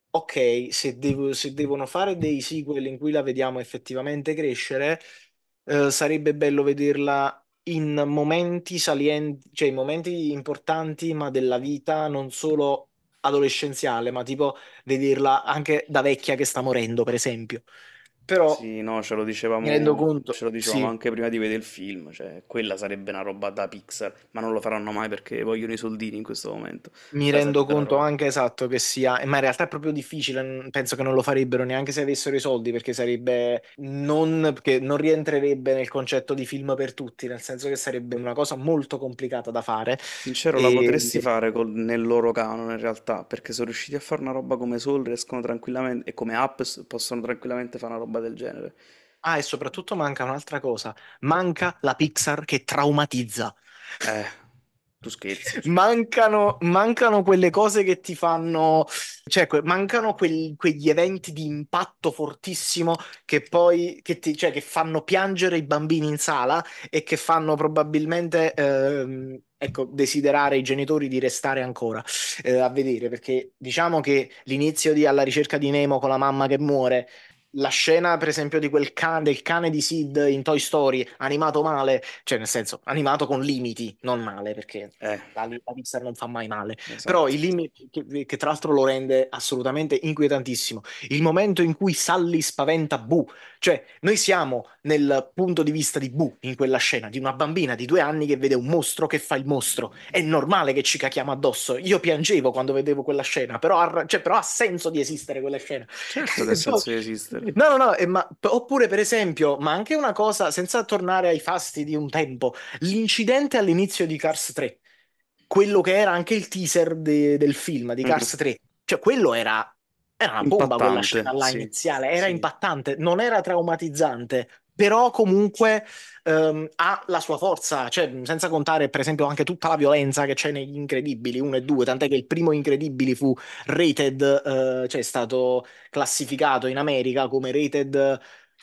S1: ok, se, devo- se devono fare dei sequel in cui la vediamo effettivamente crescere, eh, sarebbe bello vederla in momenti salienti, cioè in momenti importanti, ma della vita, non solo adolescenziale, ma tipo vederla anche da vecchia che sta morendo, per esempio. Però
S2: sì, no, ce lo
S1: mi rendo
S2: dicevamo,
S1: conto,
S2: ce lo dicevamo
S1: sì.
S2: anche prima di vedere il film, cioè quella sarebbe una roba da Pixar, ma non lo faranno mai perché vogliono i soldini in questo momento.
S1: Mi
S2: Quella
S1: rendo
S2: sarebbe la
S1: conto
S2: roba.
S1: anche esatto che sia, ma in realtà è proprio difficile, n- penso che non lo farebbero neanche se avessero i soldi, perché sarebbe non, perché non rientrerebbe nel concetto di film per tutti, nel senso che sarebbe una cosa molto complicata da fare.
S2: Sincero, la
S1: E...
S2: potresti fare col- nel loro canone in realtà, perché sono riusciti a fare una roba come Soul, riescono tranquillamente, e come Up s- possono tranquillamente fare una roba del genere.
S1: Ah, e soprattutto manca un'altra cosa, manca la Pixar che traumatizza.
S2: Eh, tu scherzi. Cioè.
S1: Mancano, mancano quelle cose che ti fanno, cioè que- mancano quel- quegli eventi di impatto fortissimo che poi che ti- cioè, che fanno piangere i bambini in sala e che fanno probabilmente ehm, ecco, desiderare i genitori di restare ancora eh, a vedere, perché diciamo che l'inizio di Alla ricerca di Nemo con la mamma che muore. La scena, per esempio, di quel cane, del cane di Sid in Toy Story, animato male, cioè nel senso, animato con limiti, non male, perché
S2: Eh,
S1: la, la Pixar non fa mai male, però
S2: esatto.
S1: il limite che, che tra l'altro lo rende assolutamente inquietantissimo. Il momento in cui Sally spaventa Boo, cioè noi siamo nel punto di vista di Boo in quella scena, di una bambina di due anni che vede un mostro che fa il mostro. È normale che ci cachiamo addosso. Io piangevo quando vedevo quella scena, però ha, cioè, però ha senso di esistere quella scena.
S2: Certo che ha senso di esistere.
S1: No, no, no, eh, ma, oppure per esempio, ma anche una cosa, senza tornare ai fasti di un tempo, l'incidente all'inizio di Cars tre, quello che era anche il teaser de- del film di
S2: Mhm.
S1: Cars tre, cioè quello era, era una bomba quella scena
S2: Impattante,
S1: là
S2: sì,
S1: iniziale, era
S2: sì.
S1: impattante, non era traumatizzante, però comunque ehm, ha la sua forza, cioè senza contare per esempio anche tutta la violenza che c'è negli Incredibili uno e due, tant'è che il primo Incredibili fu rated, eh, cioè è stato classificato in America come rated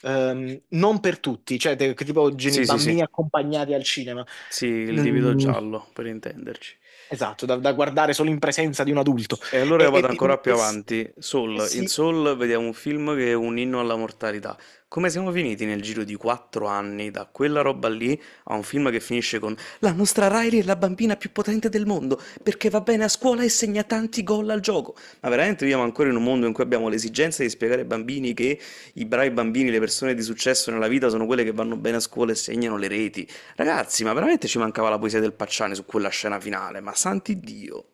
S1: Ehm, non per tutti, cioè te- che tipo geni-
S2: Sì, sì, sì.
S1: bambini accompagnati al cinema.
S2: Sì, il livido
S1: Mm,
S2: giallo, per intenderci.
S1: esatto, da, da guardare solo in presenza di un adulto.
S2: E allora io
S1: E,
S2: vado
S1: e-
S2: ancora più
S1: e- s-
S2: avanti.
S1: eh
S2: Soul. In
S1: sì.
S2: Soul vediamo un film che è un inno alla mortalità. Come siamo finiti nel giro di quattro anni da quella roba lì a un film che finisce con la nostra Riley è la bambina più potente del mondo perché va bene a scuola e segna tanti gol al gioco. Ma veramente viviamo ancora in un mondo in cui abbiamo l'esigenza di spiegare ai bambini che i bravi bambini, le persone di successo nella vita sono quelle che vanno bene a scuola e segnano le reti. Ragazzi, ma veramente ci mancava la poesia del Pacciani su quella scena finale, ma santi Dio.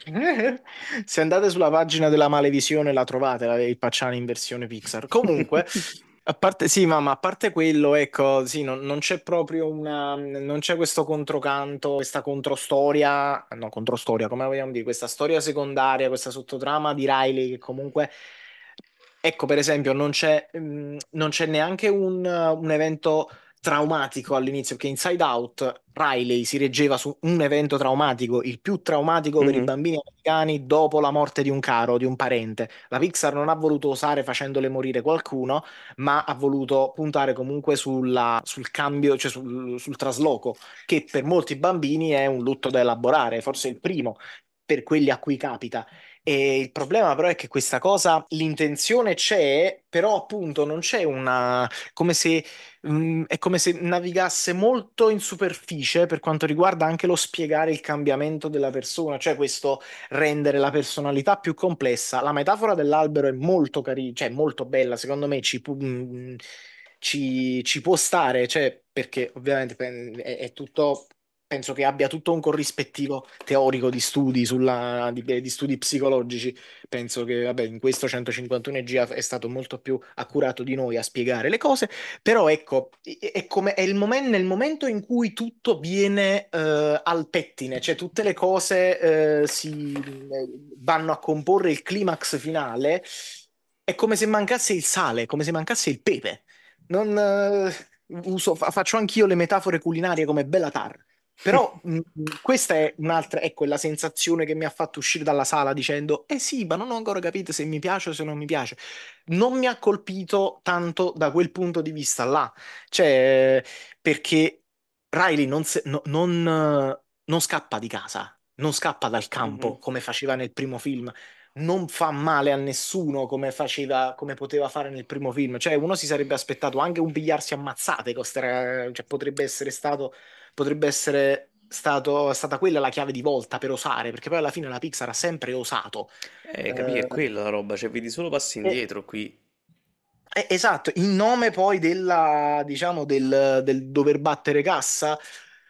S1: Se andate sulla pagina della Malevisione la trovate, la- il Pacciani in versione Pixar. Comunque, a parte, sì, ma, ma a parte quello, ecco, sì, non, non c'è proprio una, non c'è questo controcanto, questa controstoria, no, controstoria, come vogliamo dire, questa storia secondaria, questa sottotrama di Riley che comunque, ecco, per esempio, non c'è mm, non c'è neanche un, un evento traumatico all'inizio, perché Inside Out Riley si reggeva su un evento traumatico, il più traumatico per i
S2: Mhm.
S1: bambini americani dopo la morte di un caro, di un parente. La Pixar non ha voluto osare facendole morire qualcuno, ma ha voluto puntare comunque sulla- sul cambio, cioè sul, sul trasloco, che per molti bambini è un lutto da elaborare, forse il primo per quelli a cui capita. E il problema però è che questa cosa, l'intenzione c'è, però appunto non c'è una, come se, mh, è come se navigasse molto in superficie per quanto riguarda anche lo spiegare il cambiamento della persona, cioè questo rendere la personalità più complessa. La metafora dell'albero è molto carina, cioè molto bella, secondo me ci, pu- mh, ci- ci può stare, cioè, perché ovviamente pen- è, è tutto, penso che abbia tutto un corrispettivo teorico di studi, sulla, di, di studi psicologici. Penso che, vabbè, in questo centocinquantuno G è stato molto più accurato di noi a spiegare le cose, però ecco, è, è come, è il momen- nel momento in cui tutto viene eh, al pettine, cioè tutte le cose eh, si, eh, vanno a comporre il climax finale, è come se mancasse il sale, come se mancasse il pepe. Non, eh, uso, fa- faccio anch'io le metafore culinarie come Bellatar. Però mh, questa è un'altra, è quella sensazione che mi ha fatto uscire dalla sala dicendo: Eh sì, ma non ho ancora capito se mi piace o se non mi piace. Non mi ha colpito tanto da quel punto di vista là. Cioè, perché Riley non, se- no- non, eh, non scappa di casa, non scappa dal
S2: Mhm.
S1: campo come faceva nel primo film. Non fa male a nessuno come faceva, come poteva fare nel primo film. Cioè, uno si sarebbe aspettato anche un pigliarsi ammazzate, costere- cioè, potrebbe essere stato potrebbe essere stato- stata quella la chiave di volta per osare, perché poi alla fine la Pixar ha sempre osato.
S2: Eh, capì,
S1: Eh,
S2: è quella la roba, cioè vedi solo passi
S1: e-
S2: indietro qui.
S1: e- esatto, in nome poi della, diciamo, del, del dover battere cassa,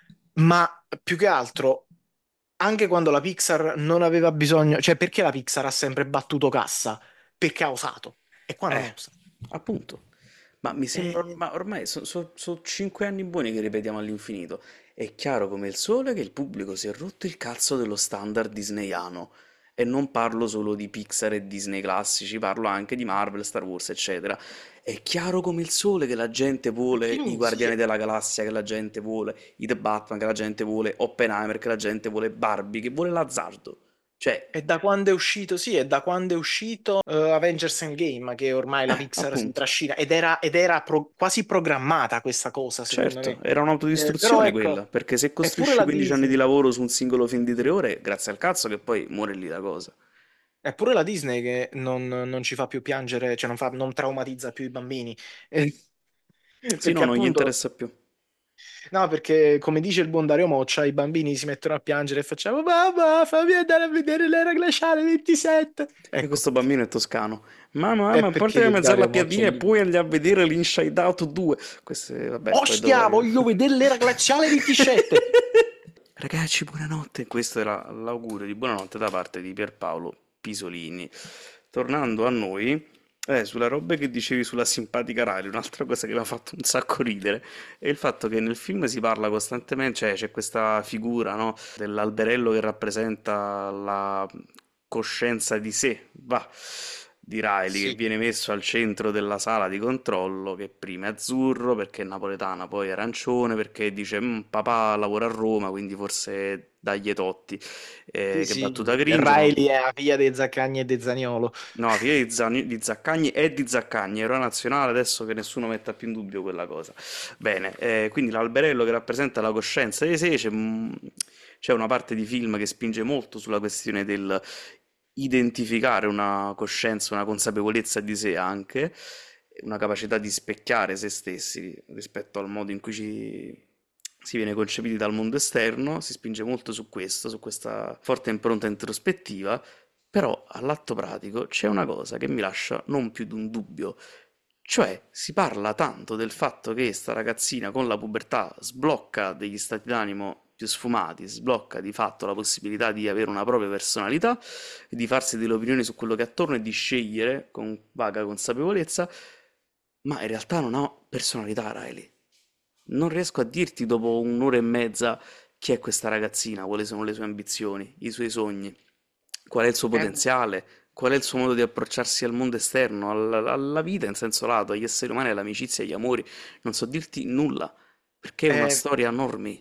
S1: ma più che altro, anche quando la Pixar non aveva bisogno, cioè perché la Pixar ha sempre battuto cassa? Perché ha osato. E qua non ha
S2: Eh,
S1: osato.
S2: appunto. Ma mi sembra,
S1: E-
S2: ma ormai sono cinque anni buoni che ripetiamo all'infinito. È chiaro come il sole che il pubblico si è rotto il cazzo dello standard disneyano. E non parlo solo di Pixar e Disney classici, parlo anche di Marvel, Star Wars, eccetera. È chiaro come il sole che la gente vuole i
S1: Sì,
S2: Guardiani
S1: sì.
S2: della Galassia, che la gente vuole i The Batman, che la gente vuole Oppenheimer, che la gente vuole Barbie, che vuole l'azzardo. Cioè,
S1: E da quando è uscito, sì, è da quando è uscito eh, Avengers Endgame che ormai la
S2: eh,
S1: Pixar si
S2: appunto.
S1: trascina ed era, ed era pro- quasi programmata questa cosa, secondo
S2: Certo,
S1: me.
S2: era
S1: Eh, però
S2: un'autodistruzione
S1: ecco,
S2: quella, perché se
S1: eppure
S2: costruisci
S1: la
S2: quindici anni di
S1: Disney,
S2: lavoro su un singolo film di tre ore, grazie al cazzo che poi muore lì la cosa.
S1: eppure la Disney che non, non ci fa più piangere, cioè non fa- non traumatizza più i bambini. Eh,
S2: Sì, no,
S1: perché
S2: non gli
S1: appunto,
S2: interessa più.
S1: no, perché come dice il buon Dario Moccia, i bambini si mettono a piangere e facciamo mamma, fammi andare a vedere l'era glaciale ventisette.
S2: E
S1: Ecco,
S2: questo bambino è toscano. Mamma,
S1: è
S2: mamma, portami a
S1: perché
S2: mangiare la
S1: Dario Moccia
S2: piadina e
S1: gli
S2: poi andiamo a vedere l'Inside Out due. Questo, è- vabbè, poi dopo
S1: Ostia,
S2: arriva.
S1: voglio vedere l'era glaciale ventisette.
S2: Ragazzi, buonanotte. Questo era l'augurio di buonanotte da parte di Pierpaolo Pisolini. Tornando a noi, eh, sulla roba che dicevi sulla simpatica Riley, un'altra cosa che mi ha fatto un sacco ridere è il fatto che nel film si parla costantemente, cioè c'è questa figura, no, dell'alberello che rappresenta la coscienza di sé, va, di Riley che
S1: Sì,
S2: viene messo al centro della sala di controllo, che prima è azzurro perché è napoletana, poi è arancione perché dice "Mm, papà lavora a Roma, quindi forse dagli Totti". Eh,
S1: sì,
S2: che
S1: sì.
S2: battuta cringe, ma
S1: Riley è la figlia dei Zaccagni e dei Zaniolo.
S2: no, figlia di, Zani- di Zaccagni e di Zaccagni, eroe nazionale, adesso che nessuno metta più in dubbio quella cosa. Bene, eh, quindi l'alberello che rappresenta la coscienza di sé, c'è mm, c'è una parte di film che spinge molto sulla questione del identificare una coscienza, una consapevolezza di sé anche, una capacità di specchiare se stessi rispetto al modo in cui ci si viene concepiti dal mondo esterno, si spinge molto su questo, su questa forte impronta introspettiva, però all'atto pratico c'è una cosa che mi lascia non più di un dubbio, cioè si parla tanto del fatto che sta ragazzina con la pubertà sblocca degli stati d'animo più sfumati, sblocca di fatto la possibilità di avere una propria personalità, di farsi delle opinioni su quello che è attorno e di scegliere con vaga consapevolezza, ma in realtà non ha personalità, Riley. Non riesco a dirti dopo un'ora e mezza chi è questa ragazzina, quali sono le sue ambizioni, i suoi sogni, qual è il suo
S1: Eh,
S2: potenziale, qual è il suo modo di approcciarsi al mondo esterno, alla, alla vita in senso lato, agli esseri umani, all'amicizia, agli amori. Non so dirti nulla, perché è una
S1: eh,
S2: storia normie.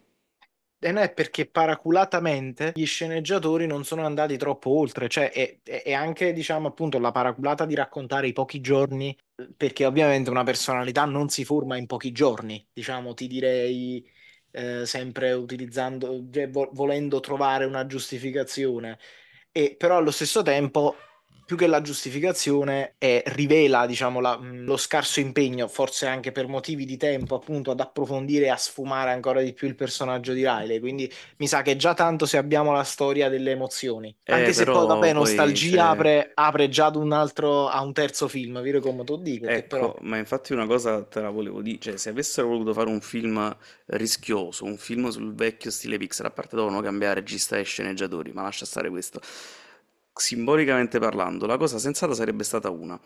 S1: E non è perché paraculatamente gli sceneggiatori non sono andati troppo oltre, cioè è, è- è anche, diciamo, appunto la paraculata di raccontare i pochi giorni, eh, perché ovviamente una personalità non si forma in pochi giorni, diciamo, ti direi eh, sempre utilizzando, cioè, vo- volendo trovare una giustificazione e però allo stesso tempo, più che la giustificazione, è- rivela, diciamo, la- mh, lo scarso impegno, forse anche per motivi di tempo, appunto, ad approfondire e a sfumare ancora di più il personaggio di Riley. Quindi mi sa che già tanto se abbiamo la storia delle emozioni.
S2: Eh,
S1: Anche se poi,
S2: però
S1: vabbè,
S2: poi
S1: Nostalgia
S2: c'è.
S1: apre, apre già ad un altro, a un terzo film, vero come tu dico, che però...
S2: Ecco, ma infatti una cosa te la volevo dire, cioè se avessero voluto fare un film rischioso, un film sul vecchio stile Pixar, a parte dovevano cambiare regista e sceneggiatori, ma lascia stare questo. Simbolicamente parlando, la cosa sensata sarebbe stata una.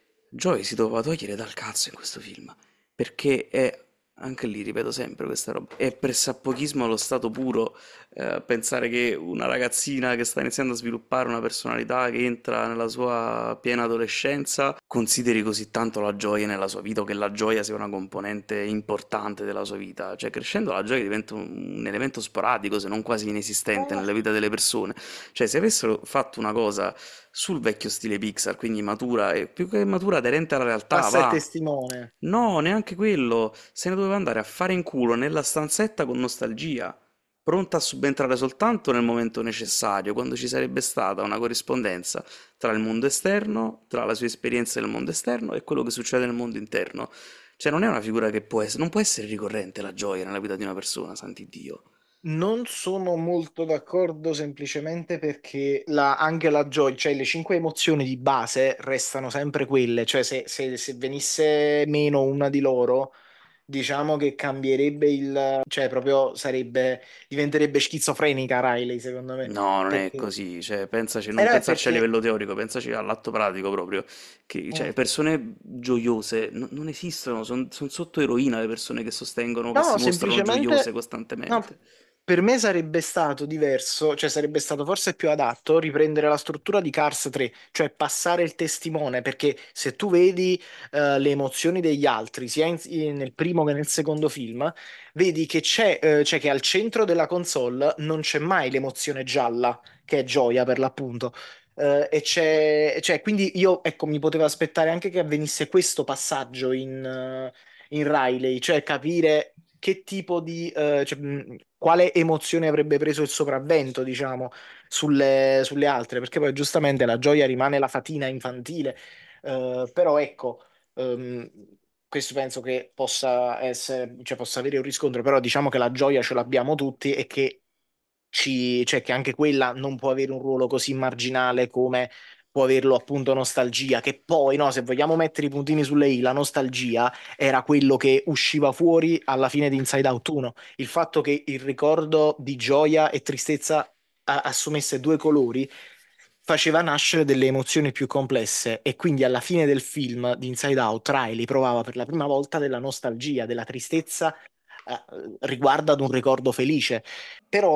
S2: Joy si doveva togliere dal cazzo in questo film, perché è, anche lì ripeto sempre questa roba, è pressappochismo allo stato puro, eh, pensare che una ragazzina che sta iniziando a sviluppare una personalità che entra nella sua piena adolescenza consideri così tanto la gioia nella sua vita o che la gioia sia una componente importante della sua vita. Cioè, crescendo la gioia diventa un, un elemento sporadico, se non quasi inesistente
S1: Eh,
S2: nella vita delle persone. Cioè, se avessero fatto una cosa sul vecchio stile Pixar, quindi matura e più che matura aderente alla realtà,
S1: passa il
S2: va.
S1: testimone.
S2: No, neanche quello. Se ne doveva andare a fare in culo nella stanzetta con nostalgia, pronta a subentrare soltanto nel momento necessario, quando ci sarebbe stata una corrispondenza tra il mondo esterno, tra la sua esperienza nel mondo esterno e quello che succede nel mondo interno. Cioè, non è una figura che può essere, non può essere ricorrente la gioia nella vita di una persona, santi Dio.
S1: Non sono molto d'accordo semplicemente perché la- anche la gioia, cioè le cinque emozioni di base restano sempre quelle, cioè se, se- se venisse meno una di loro, diciamo che cambierebbe il, cioè proprio sarebbe, diventerebbe schizofrenica Riley secondo me,
S2: No, non è
S1: perché,
S2: così, cioè, pensaci,
S1: eh
S2: non
S1: no, è
S2: pensarci a
S1: perché
S2: livello teorico, pensaci all'atto pratico proprio, che
S1: mm,
S2: cioè, persone gioiose no- non esistono, sono sotto eroina le persone che sostengono, che
S1: no,
S2: si mostrano gioiose
S1: semplicemente no,
S2: costantemente.
S1: per me sarebbe stato diverso, cioè sarebbe stato forse più adatto riprendere la struttura di Cars tre, cioè passare il testimone, perché se tu vedi eh, le emozioni degli altri, sia in- in- nel primo che nel secondo film, vedi che c'è, eh, cioè che al centro della console non c'è mai l'emozione gialla, che è gioia per l'appunto. Eh, e c'è, cioè, quindi io, ecco, mi potevo aspettare anche che avvenisse questo passaggio in, eh, in Riley, cioè capire che tipo di, eh, cioè, mh, quale emozione avrebbe preso il sopravvento, diciamo, sulle, sulle altre, perché poi giustamente la gioia rimane la fatina infantile. Eh, però ecco, ehm, questo penso che possa essere, cioè possa avere un riscontro, però diciamo che la gioia ce l'abbiamo tutti e che ci, cioè che anche quella non può avere un ruolo così marginale come può averlo appunto nostalgia, che poi, no, se vogliamo mettere i puntini sulle i, la nostalgia era quello che usciva fuori alla fine di Inside Out uno. Il fatto che il ricordo di gioia e tristezza a- assumesse due colori faceva nascere delle emozioni più complesse e quindi alla fine del film di Inside Out Riley provava per la prima volta della nostalgia, della tristezza eh, riguardo ad un ricordo felice. Però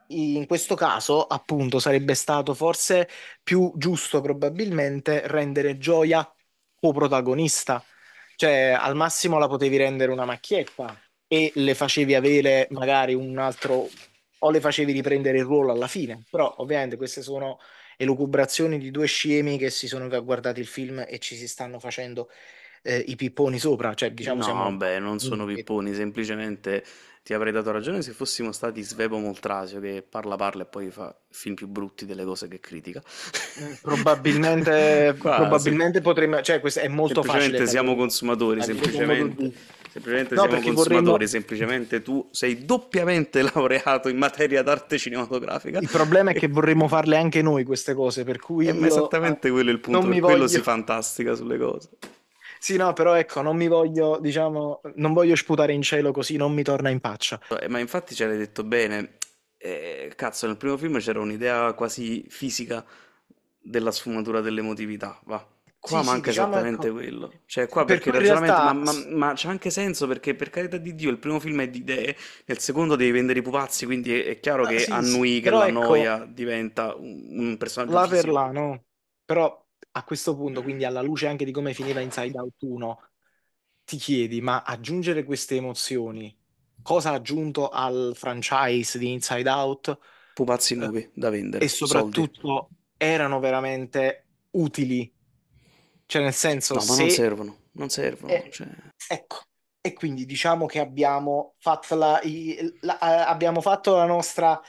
S1: in questo caso, appunto, sarebbe stato forse più giusto probabilmente rendere Gioia coprotagonista. Cioè, al massimo la potevi rendere una macchietta e le facevi avere magari un altro, o le facevi riprendere il ruolo alla fine. Però, ovviamente, queste sono elucubrazioni di due scemi che si sono guardati il film e ci si stanno facendo eh, i pipponi sopra. Cioè, diciamo,
S2: No,
S1: siamo...
S2: vabbè, non sono pipponi, semplicemente ti avrei dato ragione se fossimo stati Svevo Moltrasio che parla parla e poi fa film più brutti delle cose che critica.
S1: Mm, Probabilmente,
S2: Qua se-
S1: probabilmente potremmo, cioè questo è molto facile
S2: semplicemente siamo
S1: cadere,
S2: consumatori,
S1: cadere nel modo
S2: semplicemente.
S1: di...
S2: Semplicemente
S1: No,
S2: siamo
S1: perché
S2: consumatori,
S1: vorremmo...
S2: semplicemente tu sei doppiamente laureato in materia d'arte cinematografica
S1: Il problema è che
S2: e
S1: vorremmo farle anche noi queste cose, per
S2: e
S1: cui
S2: ma
S1: io eh,
S2: esattamente quello è il punto,
S1: non mi
S2: per quello si
S1: voglio...
S2: fantastica sulle cose.
S1: Sì, no, però ecco, non mi voglio, diciamo, non voglio sputare in cielo così non mi torna in faccia.
S2: Eh, Ma infatti ce l'hai detto bene. Eh, cazzo, nel primo film c'era un'idea quasi fisica della sfumatura dell'emotività, va. Qua
S1: Sì, sì,
S2: manca
S1: diciamo,
S2: esattamente
S1: ecco,
S2: quello. Cioè, qua
S1: per
S2: perché il
S1: cui in
S2: ragionamento, ma,
S1: realtà...
S2: ma, ma c'ha anche senso perché, per carità di Dio, il primo film è di idee, nel secondo devi vendere i pupazzi, quindi è, è chiaro
S1: Ah,
S2: che
S1: sì, sì,
S2: Annui, che
S1: però
S2: la
S1: ecco,
S2: noia, diventa un, un personaggio
S1: là per
S2: fisico.
S1: là, no? Però a questo punto, quindi alla luce anche di come finiva Inside Out uno, ti chiedi, ma aggiungere queste emozioni, cosa ha aggiunto al franchise di Inside Out?
S2: Pupazzi
S1: Eh,
S2: nuovi da
S1: e
S2: vendere, soldi.
S1: soprattutto erano veramente utili? Cioè, nel senso,
S2: No, ma non
S1: se...
S2: servono, non servono,
S1: eh,
S2: cioè...
S1: ecco, e quindi diciamo che abbiamo fatto la, i- la- eh, abbiamo fatto la nostra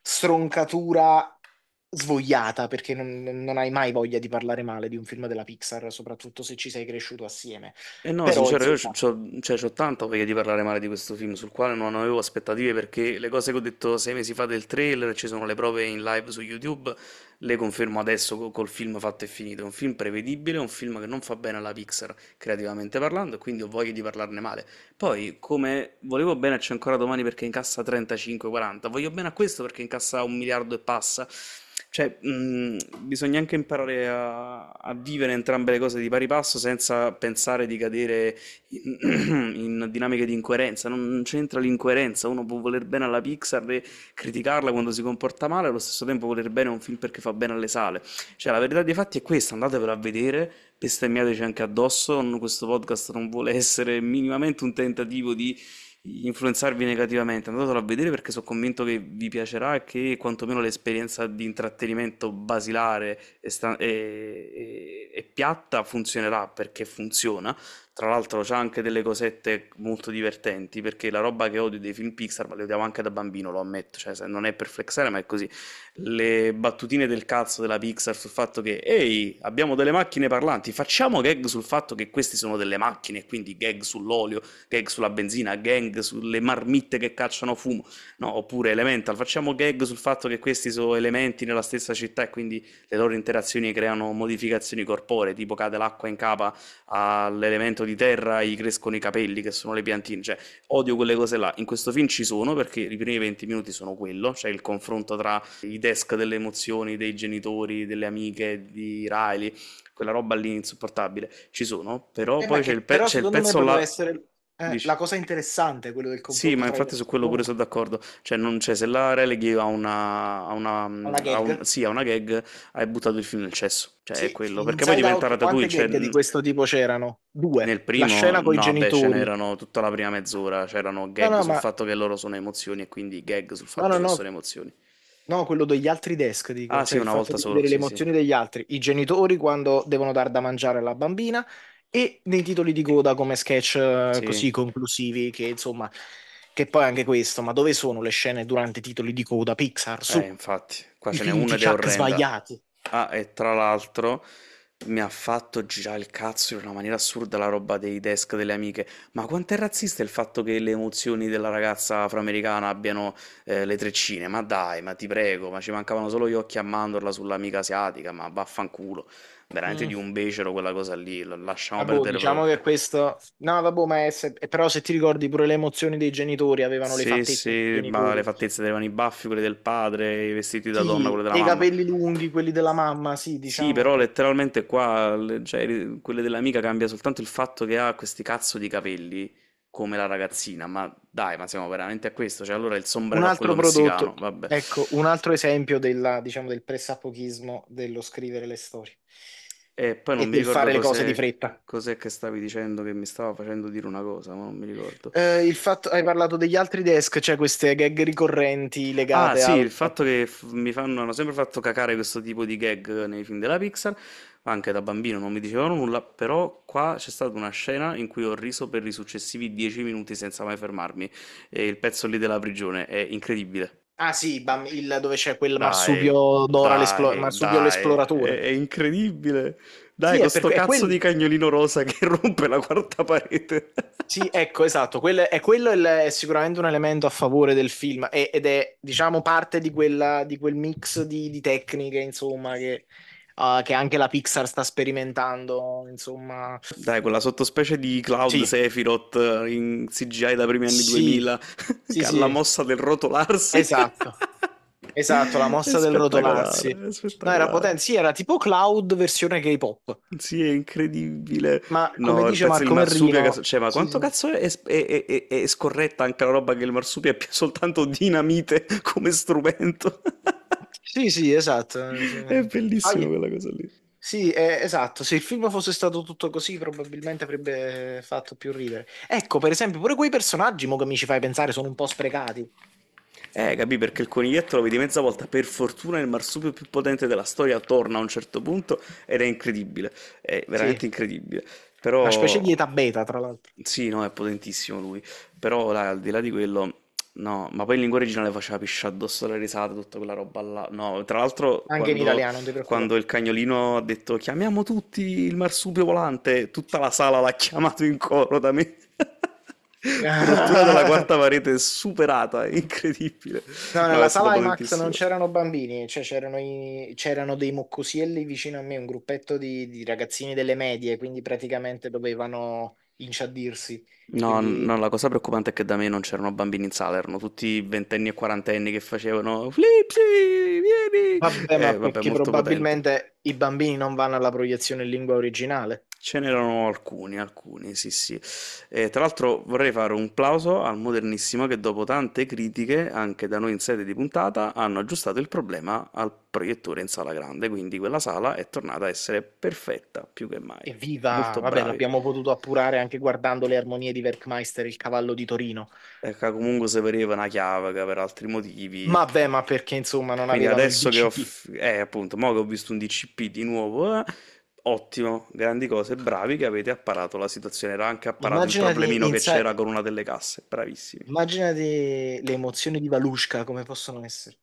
S1: stroncatura svogliata, perché non, non hai mai voglia di parlare male di un film della Pixar, soprattutto se ci sei cresciuto assieme.
S2: E no,
S1: Però,
S2: sincero, io
S1: insomma,
S2: c'ho, cioè, c'ho tanta voglia di parlare male di questo film, sul quale non avevo aspettative perché le cose che ho detto sei mesi fa del trailer, ci sono le prove in live su YouTube, le confermo adesso co- col film fatto e finito. È un film prevedibile, è un film che non fa bene alla Pixar creativamente parlando e quindi ho voglia di parlarne male. Poi, come volevo bene, c'è ancora domani perché incassa trentacinque quaranta, voglio bene a questo perché incassa un miliardo e passa. Cioè, mh, bisogna anche imparare a, a vivere entrambe le cose di pari passo senza pensare di cadere in, in dinamiche di incoerenza. Non, non c'entra l'incoerenza. Uno può voler bene alla Pixar e criticarla quando si comporta male, allo stesso tempo voler bene a un film perché fa bene alle sale. Cioè, la verità dei fatti è questa, andatevelo a vedere, bestemmiateci anche addosso. Non- Questo podcast non vuole essere minimamente un tentativo di influenzarvi negativamente. Andatelo a vedere perché sono convinto che vi piacerà e che quantomeno l'esperienza di intrattenimento basilare e, sta- e- e- e piatta funzionerà perché funziona. Tra l'altro c'ha anche delle cosette molto divertenti perché la roba che odio dei film Pixar, ma le odiavo anche da bambino, lo ammetto, cioè se non è per flexare, ma è così. Le battutine del cazzo della Pixar sul fatto che, ehi, abbiamo delle macchine parlanti, facciamo gag sul fatto che questi sono delle macchine, quindi gag sull'olio, gag sulla benzina, gag sulle marmitte che cacciano fumo, no, oppure Elemental, facciamo gag sul fatto che questi sono elementi nella stessa città e quindi le loro interazioni creano modificazioni corporee, tipo cade l'acqua in capa all'elemento di terra, gli crescono i capelli, che sono le piantine, cioè odio quelle cose là. In questo film ci sono perché i primi venti minuti sono quello, cioè il confronto tra i desk delle emozioni dei genitori, delle amiche di Riley, quella roba lì insopportabile. Ci sono, però
S1: eh, ma
S2: poi c'è il,
S1: che
S2: pe-
S1: però
S2: c'è il
S1: secondo me
S2: pezzo
S1: poteva
S2: là.
S1: essere eh,
S2: Dici?
S1: la cosa interessante, quello del
S2: Sì,
S1: confronto
S2: ma
S1: tra le
S2: infatti su quello pure
S1: persone,
S2: sono d'accordo. Cioè, non, cioè, se la releghi a una, a una,
S1: una
S2: a un-
S1: gag.
S2: sì, a una gag, hai buttato il film nel cesso. Cioè, è
S1: Sì,
S2: quello.
S1: in
S2: Perché poi
S1: Inside
S2: diventa
S1: Out quante
S2: Ratatouille. Cioè,
S1: gag di questo tipo c'erano? Due.
S2: nel
S1: La
S2: primo,
S1: scena con i
S2: no, beh, ce
S1: genitori.
S2: n'erano tutta la prima mezz'ora, c'erano
S1: No,
S2: gag
S1: no,
S2: sul
S1: ma
S2: fatto che loro sono emozioni e quindi gag sul
S1: no,
S2: fatto
S1: no,
S2: che
S1: no,
S2: sono emozioni.
S1: no, quello degli altri desk, dico,
S2: Ah,
S1: cioè
S2: sì,
S1: il
S2: una
S1: fatto
S2: volta
S1: di
S2: solo,
S1: vedere le
S2: sì, sì.
S1: emozioni degli altri, i genitori quando devono dar da mangiare alla bambina e nei titoli di coda come sketch eh,
S2: Sì,
S1: così conclusivi, che insomma, che poi anche questo, ma dove sono le scene durante i titoli di coda Pixar?
S2: eh,
S1: Su,
S2: infatti, qua
S1: i
S2: ce n'è una
S1: finti
S2: ed è
S1: Chuck
S2: orrenda.
S1: sbagliati.
S2: Ah, e tra l'altro mi ha fatto girare il cazzo in una maniera assurda la roba dei desk delle amiche. Ma quanto è razzista il fatto che le emozioni della ragazza afroamericana abbiano eh, le treccine? Ma dai, ma ti prego, ma ci mancavano solo gli occhi a mandorla sull'amica asiatica, ma vaffanculo. Veramente di
S1: Mm.
S2: un becero quella cosa lì, la- lasciamo
S1: Vabbè,
S2: perdere
S1: diciamo
S2: proprio.
S1: che questo... No, vabbè, ma è se- però se ti ricordi pure le emozioni dei genitori, avevano le
S2: Sì,
S1: fattezze dei
S2: sì, ma le
S1: genitori.
S2: fattezze avevano i baffi, quelli del padre, i vestiti da donna,
S1: Sì,
S2: quelli della
S1: e i
S2: mamma.
S1: capelli lunghi, quelli della mamma, sì,
S2: Sì,
S1: diciamo
S2: però
S1: che...
S2: letteralmente qua, le- cioè, quelle dell'amica cambia soltanto il fatto che ha questi cazzo di capelli. come la ragazzina, ma dai, ma siamo veramente a questo? Cioè, allora il
S1: Un
S2: sombrero a quello
S1: altro prodotto,
S2: messicano, vabbè.
S1: ecco, un altro esempio della, diciamo, del pressapochismo dello scrivere le storie
S2: E poi non
S1: e
S2: mi
S1: del
S2: ricordo
S1: fare le cose di
S2: cos'è
S1: fretta.
S2: cos'è che stavi dicendo che mi stava facendo dire una cosa, ma non mi ricordo.
S1: Eh, il fatto, hai parlato degli altri desk, cioè queste gag ricorrenti
S2: Ah,
S1: legate
S2: sì,
S1: al...
S2: il fatto che f- mi fanno, hanno sempre fatto cacare questo tipo di gag nei film della Pixar, anche da bambino non mi dicevano nulla, però qua c'è stata una scena in cui ho riso per i successivi dieci minuti senza mai fermarmi. E il pezzo lì della prigione è incredibile.
S1: Ah sì, bam- il- dove c'è quel
S2: Dai,
S1: marsupio Dora, l'esplo-
S2: dai,
S1: marsupio
S2: dai,
S1: l'esploratore.
S2: è, è incredibile. Dai,
S1: Sì, è
S2: con
S1: per
S2: sto
S1: que- è
S2: cazzo di
S1: quel...
S2: cagnolino rosa che rompe la quarta parete.
S1: Sì, ecco, esatto, quel- è quello il- è sicuramente un elemento a favore del film e- ed è, diciamo, parte di, quella, di quel mix di, di tecniche, insomma, che, ah, che anche la Pixar sta sperimentando, insomma.
S2: Dai, quella sottospecie di Cloud
S1: Sì,
S2: Sephiroth eh, in C G I da primi anni
S1: sì,
S2: duemila
S1: sì,
S2: che ha la
S1: sì,
S2: mossa del rotolarsi.
S1: esatto, esatto, la
S2: È
S1: mossa del rotolarsi.
S2: spettacolare, è
S1: No, era
S2: spettacolare.
S1: potente, sì, era tipo Cloud versione K-pop,
S2: Sì, è incredibile.
S1: ma come
S2: No, il
S1: dice
S2: pezzo del
S1: Marco
S2: marsupio, che-
S1: Merrino,
S2: cioè, ma
S1: sì,
S2: quanto
S1: sì.
S2: cazzo è, è, è- è- è scorretta anche la roba che il marsupio abbia soltanto dinamite come strumento.
S1: Sì, sì, esatto.
S2: È
S1: Ah,
S2: bellissimo quella cosa lì.
S1: sì, eh, esatto. Se il film fosse stato tutto così, probabilmente avrebbe fatto più ridere. Ecco, per esempio, pure quei personaggi, mo che mi ci fai pensare, sono un po' sprecati.
S2: Eh, capì, perché il coniglietto lo vedi mezza volta. Per fortuna il marsupio più potente della storia torna a un certo punto ed è incredibile. È
S1: Sì,
S2: veramente incredibile.
S1: una specie di
S2: Però,
S1: età beta, tra l'altro.
S2: sì, no, è potentissimo lui. Però, dai, al di là di quello, no. Ma poi in lingua originale faceva pisciare addosso le risate, tutta quella roba là. No, tra l'altro,
S1: Anche in
S2: quando,
S1: italiano, non ti preoccupare.
S2: quando il cagnolino ha detto chiamiamo tutti il marsupio volante, tutta la sala l'ha chiamato in coro da me. Rottura della quarta parete superata, è incredibile.
S1: No,
S2: No, è
S1: nella
S2: stato
S1: sala IMAX non
S2: potentissimo.
S1: c'erano bambini, cioè c'erano i- c'erano dei moccosielli vicino a me, un gruppetto di, di ragazzini delle medie, quindi praticamente dovevano inciaddirsi.
S2: No,
S1: Quindi,
S2: no, la cosa preoccupante è che da me non c'erano bambini in sala, erano tutti ventenni e quarantenni che facevano Flipsy, vieni!
S1: vabbè, ma
S2: E vabbè,
S1: perché
S2: molto potente.
S1: probabilmente i bambini non vanno alla proiezione in lingua originale.
S2: Ce n'erano alcuni, alcuni, sì, sì. E tra l'altro vorrei fare un plauso al Modernissimo che dopo tante critiche, anche da noi in sede di puntata, hanno aggiustato il problema al proiettore in sala grande, quindi quella sala è tornata a essere perfetta, più che mai.
S1: Evviva!
S2: Molto
S1: Vabbè,
S2: bravi.
S1: l'abbiamo potuto appurare anche guardando le armonie di Werkmeister, il cavallo di Torino.
S2: E che comunque si vedeva una chiave che per altri motivi.
S1: Vabbè, ma perché insomma non
S2: Quindi
S1: avevano il
S2: adesso che ho,
S1: D C P.
S2: f- eh, appunto, mo che ho visto un D C P di nuovo, eh, ottimo, grandi cose, bravi che avete apparato la situazione. Era anche apparato il
S1: Immaginati,
S2: problemino che
S1: insa-
S2: c'era con una delle casse, bravissimi.
S1: immaginati le emozioni di Valushka come possono essere.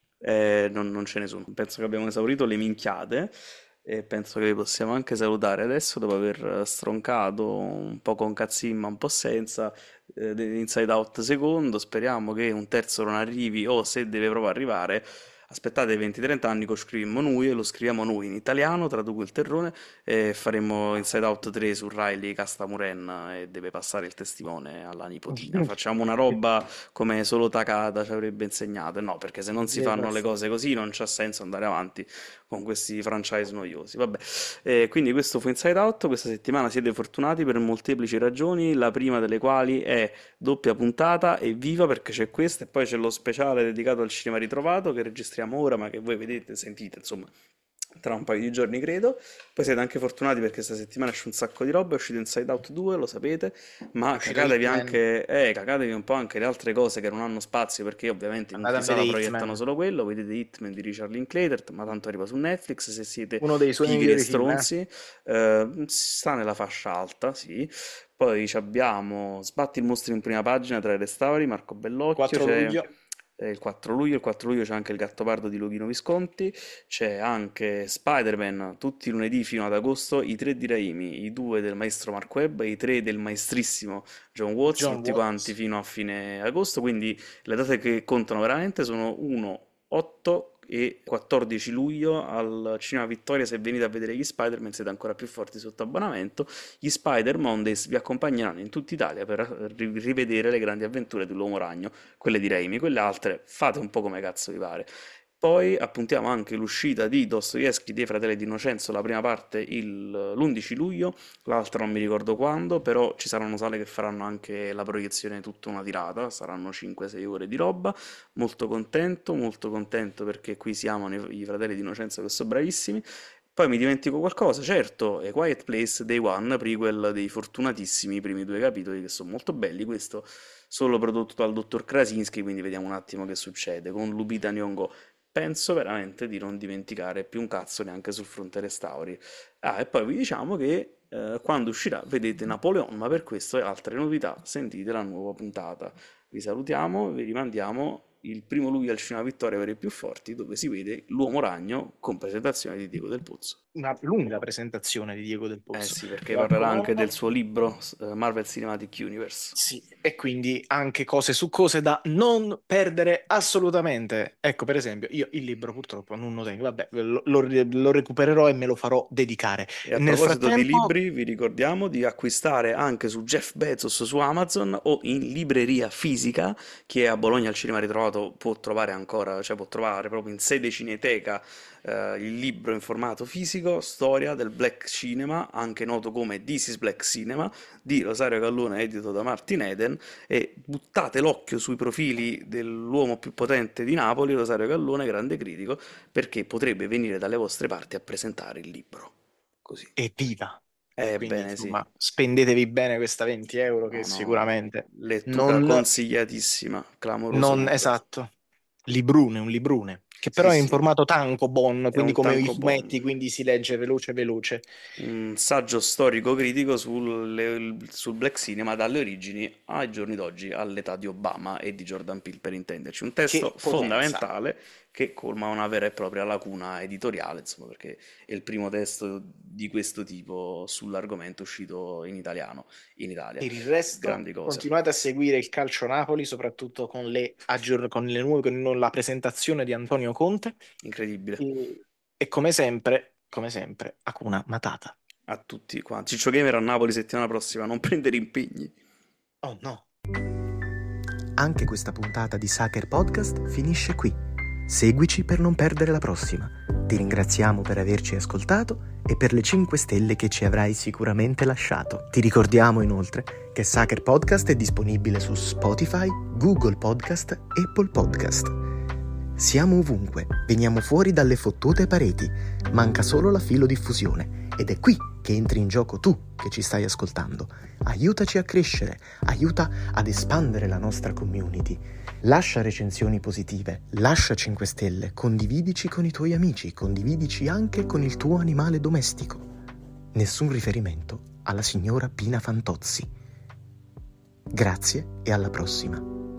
S2: Eh, non, non ce ne sono. Penso che abbiamo esaurito le minchiate e penso che vi possiamo anche salutare adesso dopo aver stroncato un po' con cazzimma, ma un po' senza, eh, dell'Inside Out secondo. Speriamo che un terzo non arrivi o se deve proprio arrivare. Aspettate venti trenta anni, lo scriviamo noi e lo scriviamo noi in italiano, traduco il terrone e faremo Inside Out tre su Riley Castamuren e deve passare il testimone alla nipotina. Facciamo una roba come solo Takada ci avrebbe insegnato. No, perché se non si
S1: Deve
S2: fanno le
S1: passare.
S2: cose così non c'ha senso andare avanti con questi franchise noiosi. Vabbè, eh, quindi questo fu Inside Out. Questa settimana siete fortunati per molteplici ragioni, la prima delle quali è doppia puntata e viva perché c'è questa e poi c'è lo speciale dedicato al cinema ritrovato che registriamo ora, ma che voi vedete, sentite, insomma, tra un paio di giorni credo. Poi siete anche fortunati perché questa settimana esce un sacco di roba, è uscito Inside Out due, lo sapete,
S1: È
S2: ma
S1: uscito
S2: cagatevi
S1: Hitman.
S2: anche, eh, cagatevi un po' anche le altre cose che non hanno spazio perché ovviamente in
S1: Andate a
S2: multisala
S1: vedere
S2: proiettano
S1: Hitman.
S2: solo quello, vedete Hitman di Richard Linklater, ma tanto arriva su Netflix se siete
S1: Uno dei suoi
S2: pigri e
S1: migliori film, eh?
S2: stronzi. Eh, sta nella fascia alta, sì. Poi ci abbiamo Sbatti il mostro in prima pagina tra i restauri, Marco Bellocchio,
S1: quattro
S2: c'è
S1: luglio.
S2: eh, il quattro luglio, il quattro luglio c'è anche il Gattopardo di Luchino Visconti, c'è anche Spider-Man tutti i lunedì fino ad agosto, i tre di Raimi, i due del maestro Mark Webb e i tre del maestrissimo John Watts,
S1: John
S2: tutti quanti
S1: Watts.
S2: fino a fine agosto, quindi le date che contano veramente sono uno, otto e quattordici luglio al Cinema Vittoria. Se venite a vedere gli Spider-Man siete ancora più forti sotto abbonamento. Gli Spider Mondays vi accompagneranno in tutta Italia per ri- rivedere le grandi avventure dell'Uomo Ragno, quelle di Raimi, quelle altre fate un po' come cazzo vi pare. poi appuntiamo anche l'uscita di Dostoevskij dei Fratelli d'Innocenzo, la prima parte il- l'undici luglio, l'altra non mi ricordo quando, però ci saranno sale che faranno anche la proiezione tutta una tirata, saranno cinque sei ore di roba, molto contento, molto contento perché qui si amano i, i Fratelli d'Innocenzo che sono bravissimi. Poi mi dimentico qualcosa, certo, A Quiet Place Day One, prequel dei Fortunatissimi, i primi due capitoli che sono molto belli, questo solo prodotto dal dottor Krasinski, quindi vediamo un attimo che succede con Lupita Nyong'o. Penso veramente di non dimenticare più un cazzo neanche sul fronte restauri. Ah, e poi vi diciamo che eh, quando uscirà vedete Napoleon, ma per questo e altre novità sentite la nuova puntata. Vi salutiamo, vi rimandiamo il primo luglio al Cinema Vittoria per i più forti, dove si vede l'Uomo Ragno con presentazione di Diego del Pozzo.
S1: Una lunga presentazione di Diego del
S2: Eh
S1: Pozzo.
S2: sì, perché
S1: Mi
S2: parlerà anche del
S1: raccomando.
S2: suo libro eh, Marvel Cinematic Universe.
S1: Sì, e quindi anche cose su cose da non perdere assolutamente. Ecco, per esempio, io il libro purtroppo non lo tengo, vabbè, lo, lo- lo recupererò e me lo farò dedicare.
S2: E a
S1: Nel
S2: proposito di
S1: frattempo,
S2: libri, vi ricordiamo di acquistare anche su Jeff Bezos su Amazon o in libreria fisica, che a Bologna al Cinema Ritrovato può trovare ancora, cioè può trovare proprio in sede Cineteca eh, il libro in formato fisico, Storia del Black Cinema, anche noto come This is Black Cinema, di Rosario Gallone, edito da Martin Eden, e buttate l'occhio sui profili dell'uomo più potente di Napoli, Rosario Gallone, grande critico, perché potrebbe venire dalle vostre parti a presentare il libro. Così.
S1: evviva! Quindi,
S2: Ebbene sì,
S1: insomma, spendetevi bene questa venti euro che
S2: no, no,
S1: sicuramente
S2: lettura
S1: non,
S2: consigliatissima, clamoroso
S1: non
S2: libro.
S1: esatto. Librune, un librune, che
S2: Sì,
S1: però è in
S2: sì,
S1: formato tankobon,
S2: è
S1: quindi
S2: un
S1: come i
S2: tankobon.
S1: fumetti, quindi si legge veloce veloce.
S2: Un saggio storico-critico sul, sul black cinema dalle origini ai giorni d'oggi, all'età di Obama e di Jordan Peele per intenderci. Un testo
S1: Che potenza!
S2: fondamentale che colma una vera e propria lacuna editoriale, insomma, perché è il primo testo di questo tipo sull'argomento uscito in italiano, in Italia.
S1: Per il resto,
S2: Grandi cose,
S1: continuate a seguire il Calcio Napoli, soprattutto con le, aggior- con le nuove, con la presentazione di Antonio Conte.
S2: incredibile.
S1: E, e come sempre, come sempre, Hakuna Matata.
S2: A tutti quanti. Ciccio Gamer a Napoli settimana prossima, non prendere impegni.
S1: Oh no!
S3: Anche questa puntata di Sucker Podcast finisce qui. Seguici per non perdere la prossima. Ti ringraziamo per averci ascoltato e per le cinque stelle che ci avrai sicuramente lasciato. Ti ricordiamo inoltre che Sucker Podcast è disponibile su Spotify, Google Podcast e Apple Podcast. Siamo ovunque, veniamo fuori dalle fottute pareti, manca solo la filodiffusione ed è qui che entri in gioco tu che ci stai ascoltando. Aiutaci a crescere, aiuta ad espandere la nostra community. Lascia recensioni positive, lascia cinque stelle, condividici con i tuoi amici, condividici anche con il tuo animale domestico. Nessun riferimento alla signora Pina Fantozzi. Grazie e alla prossima.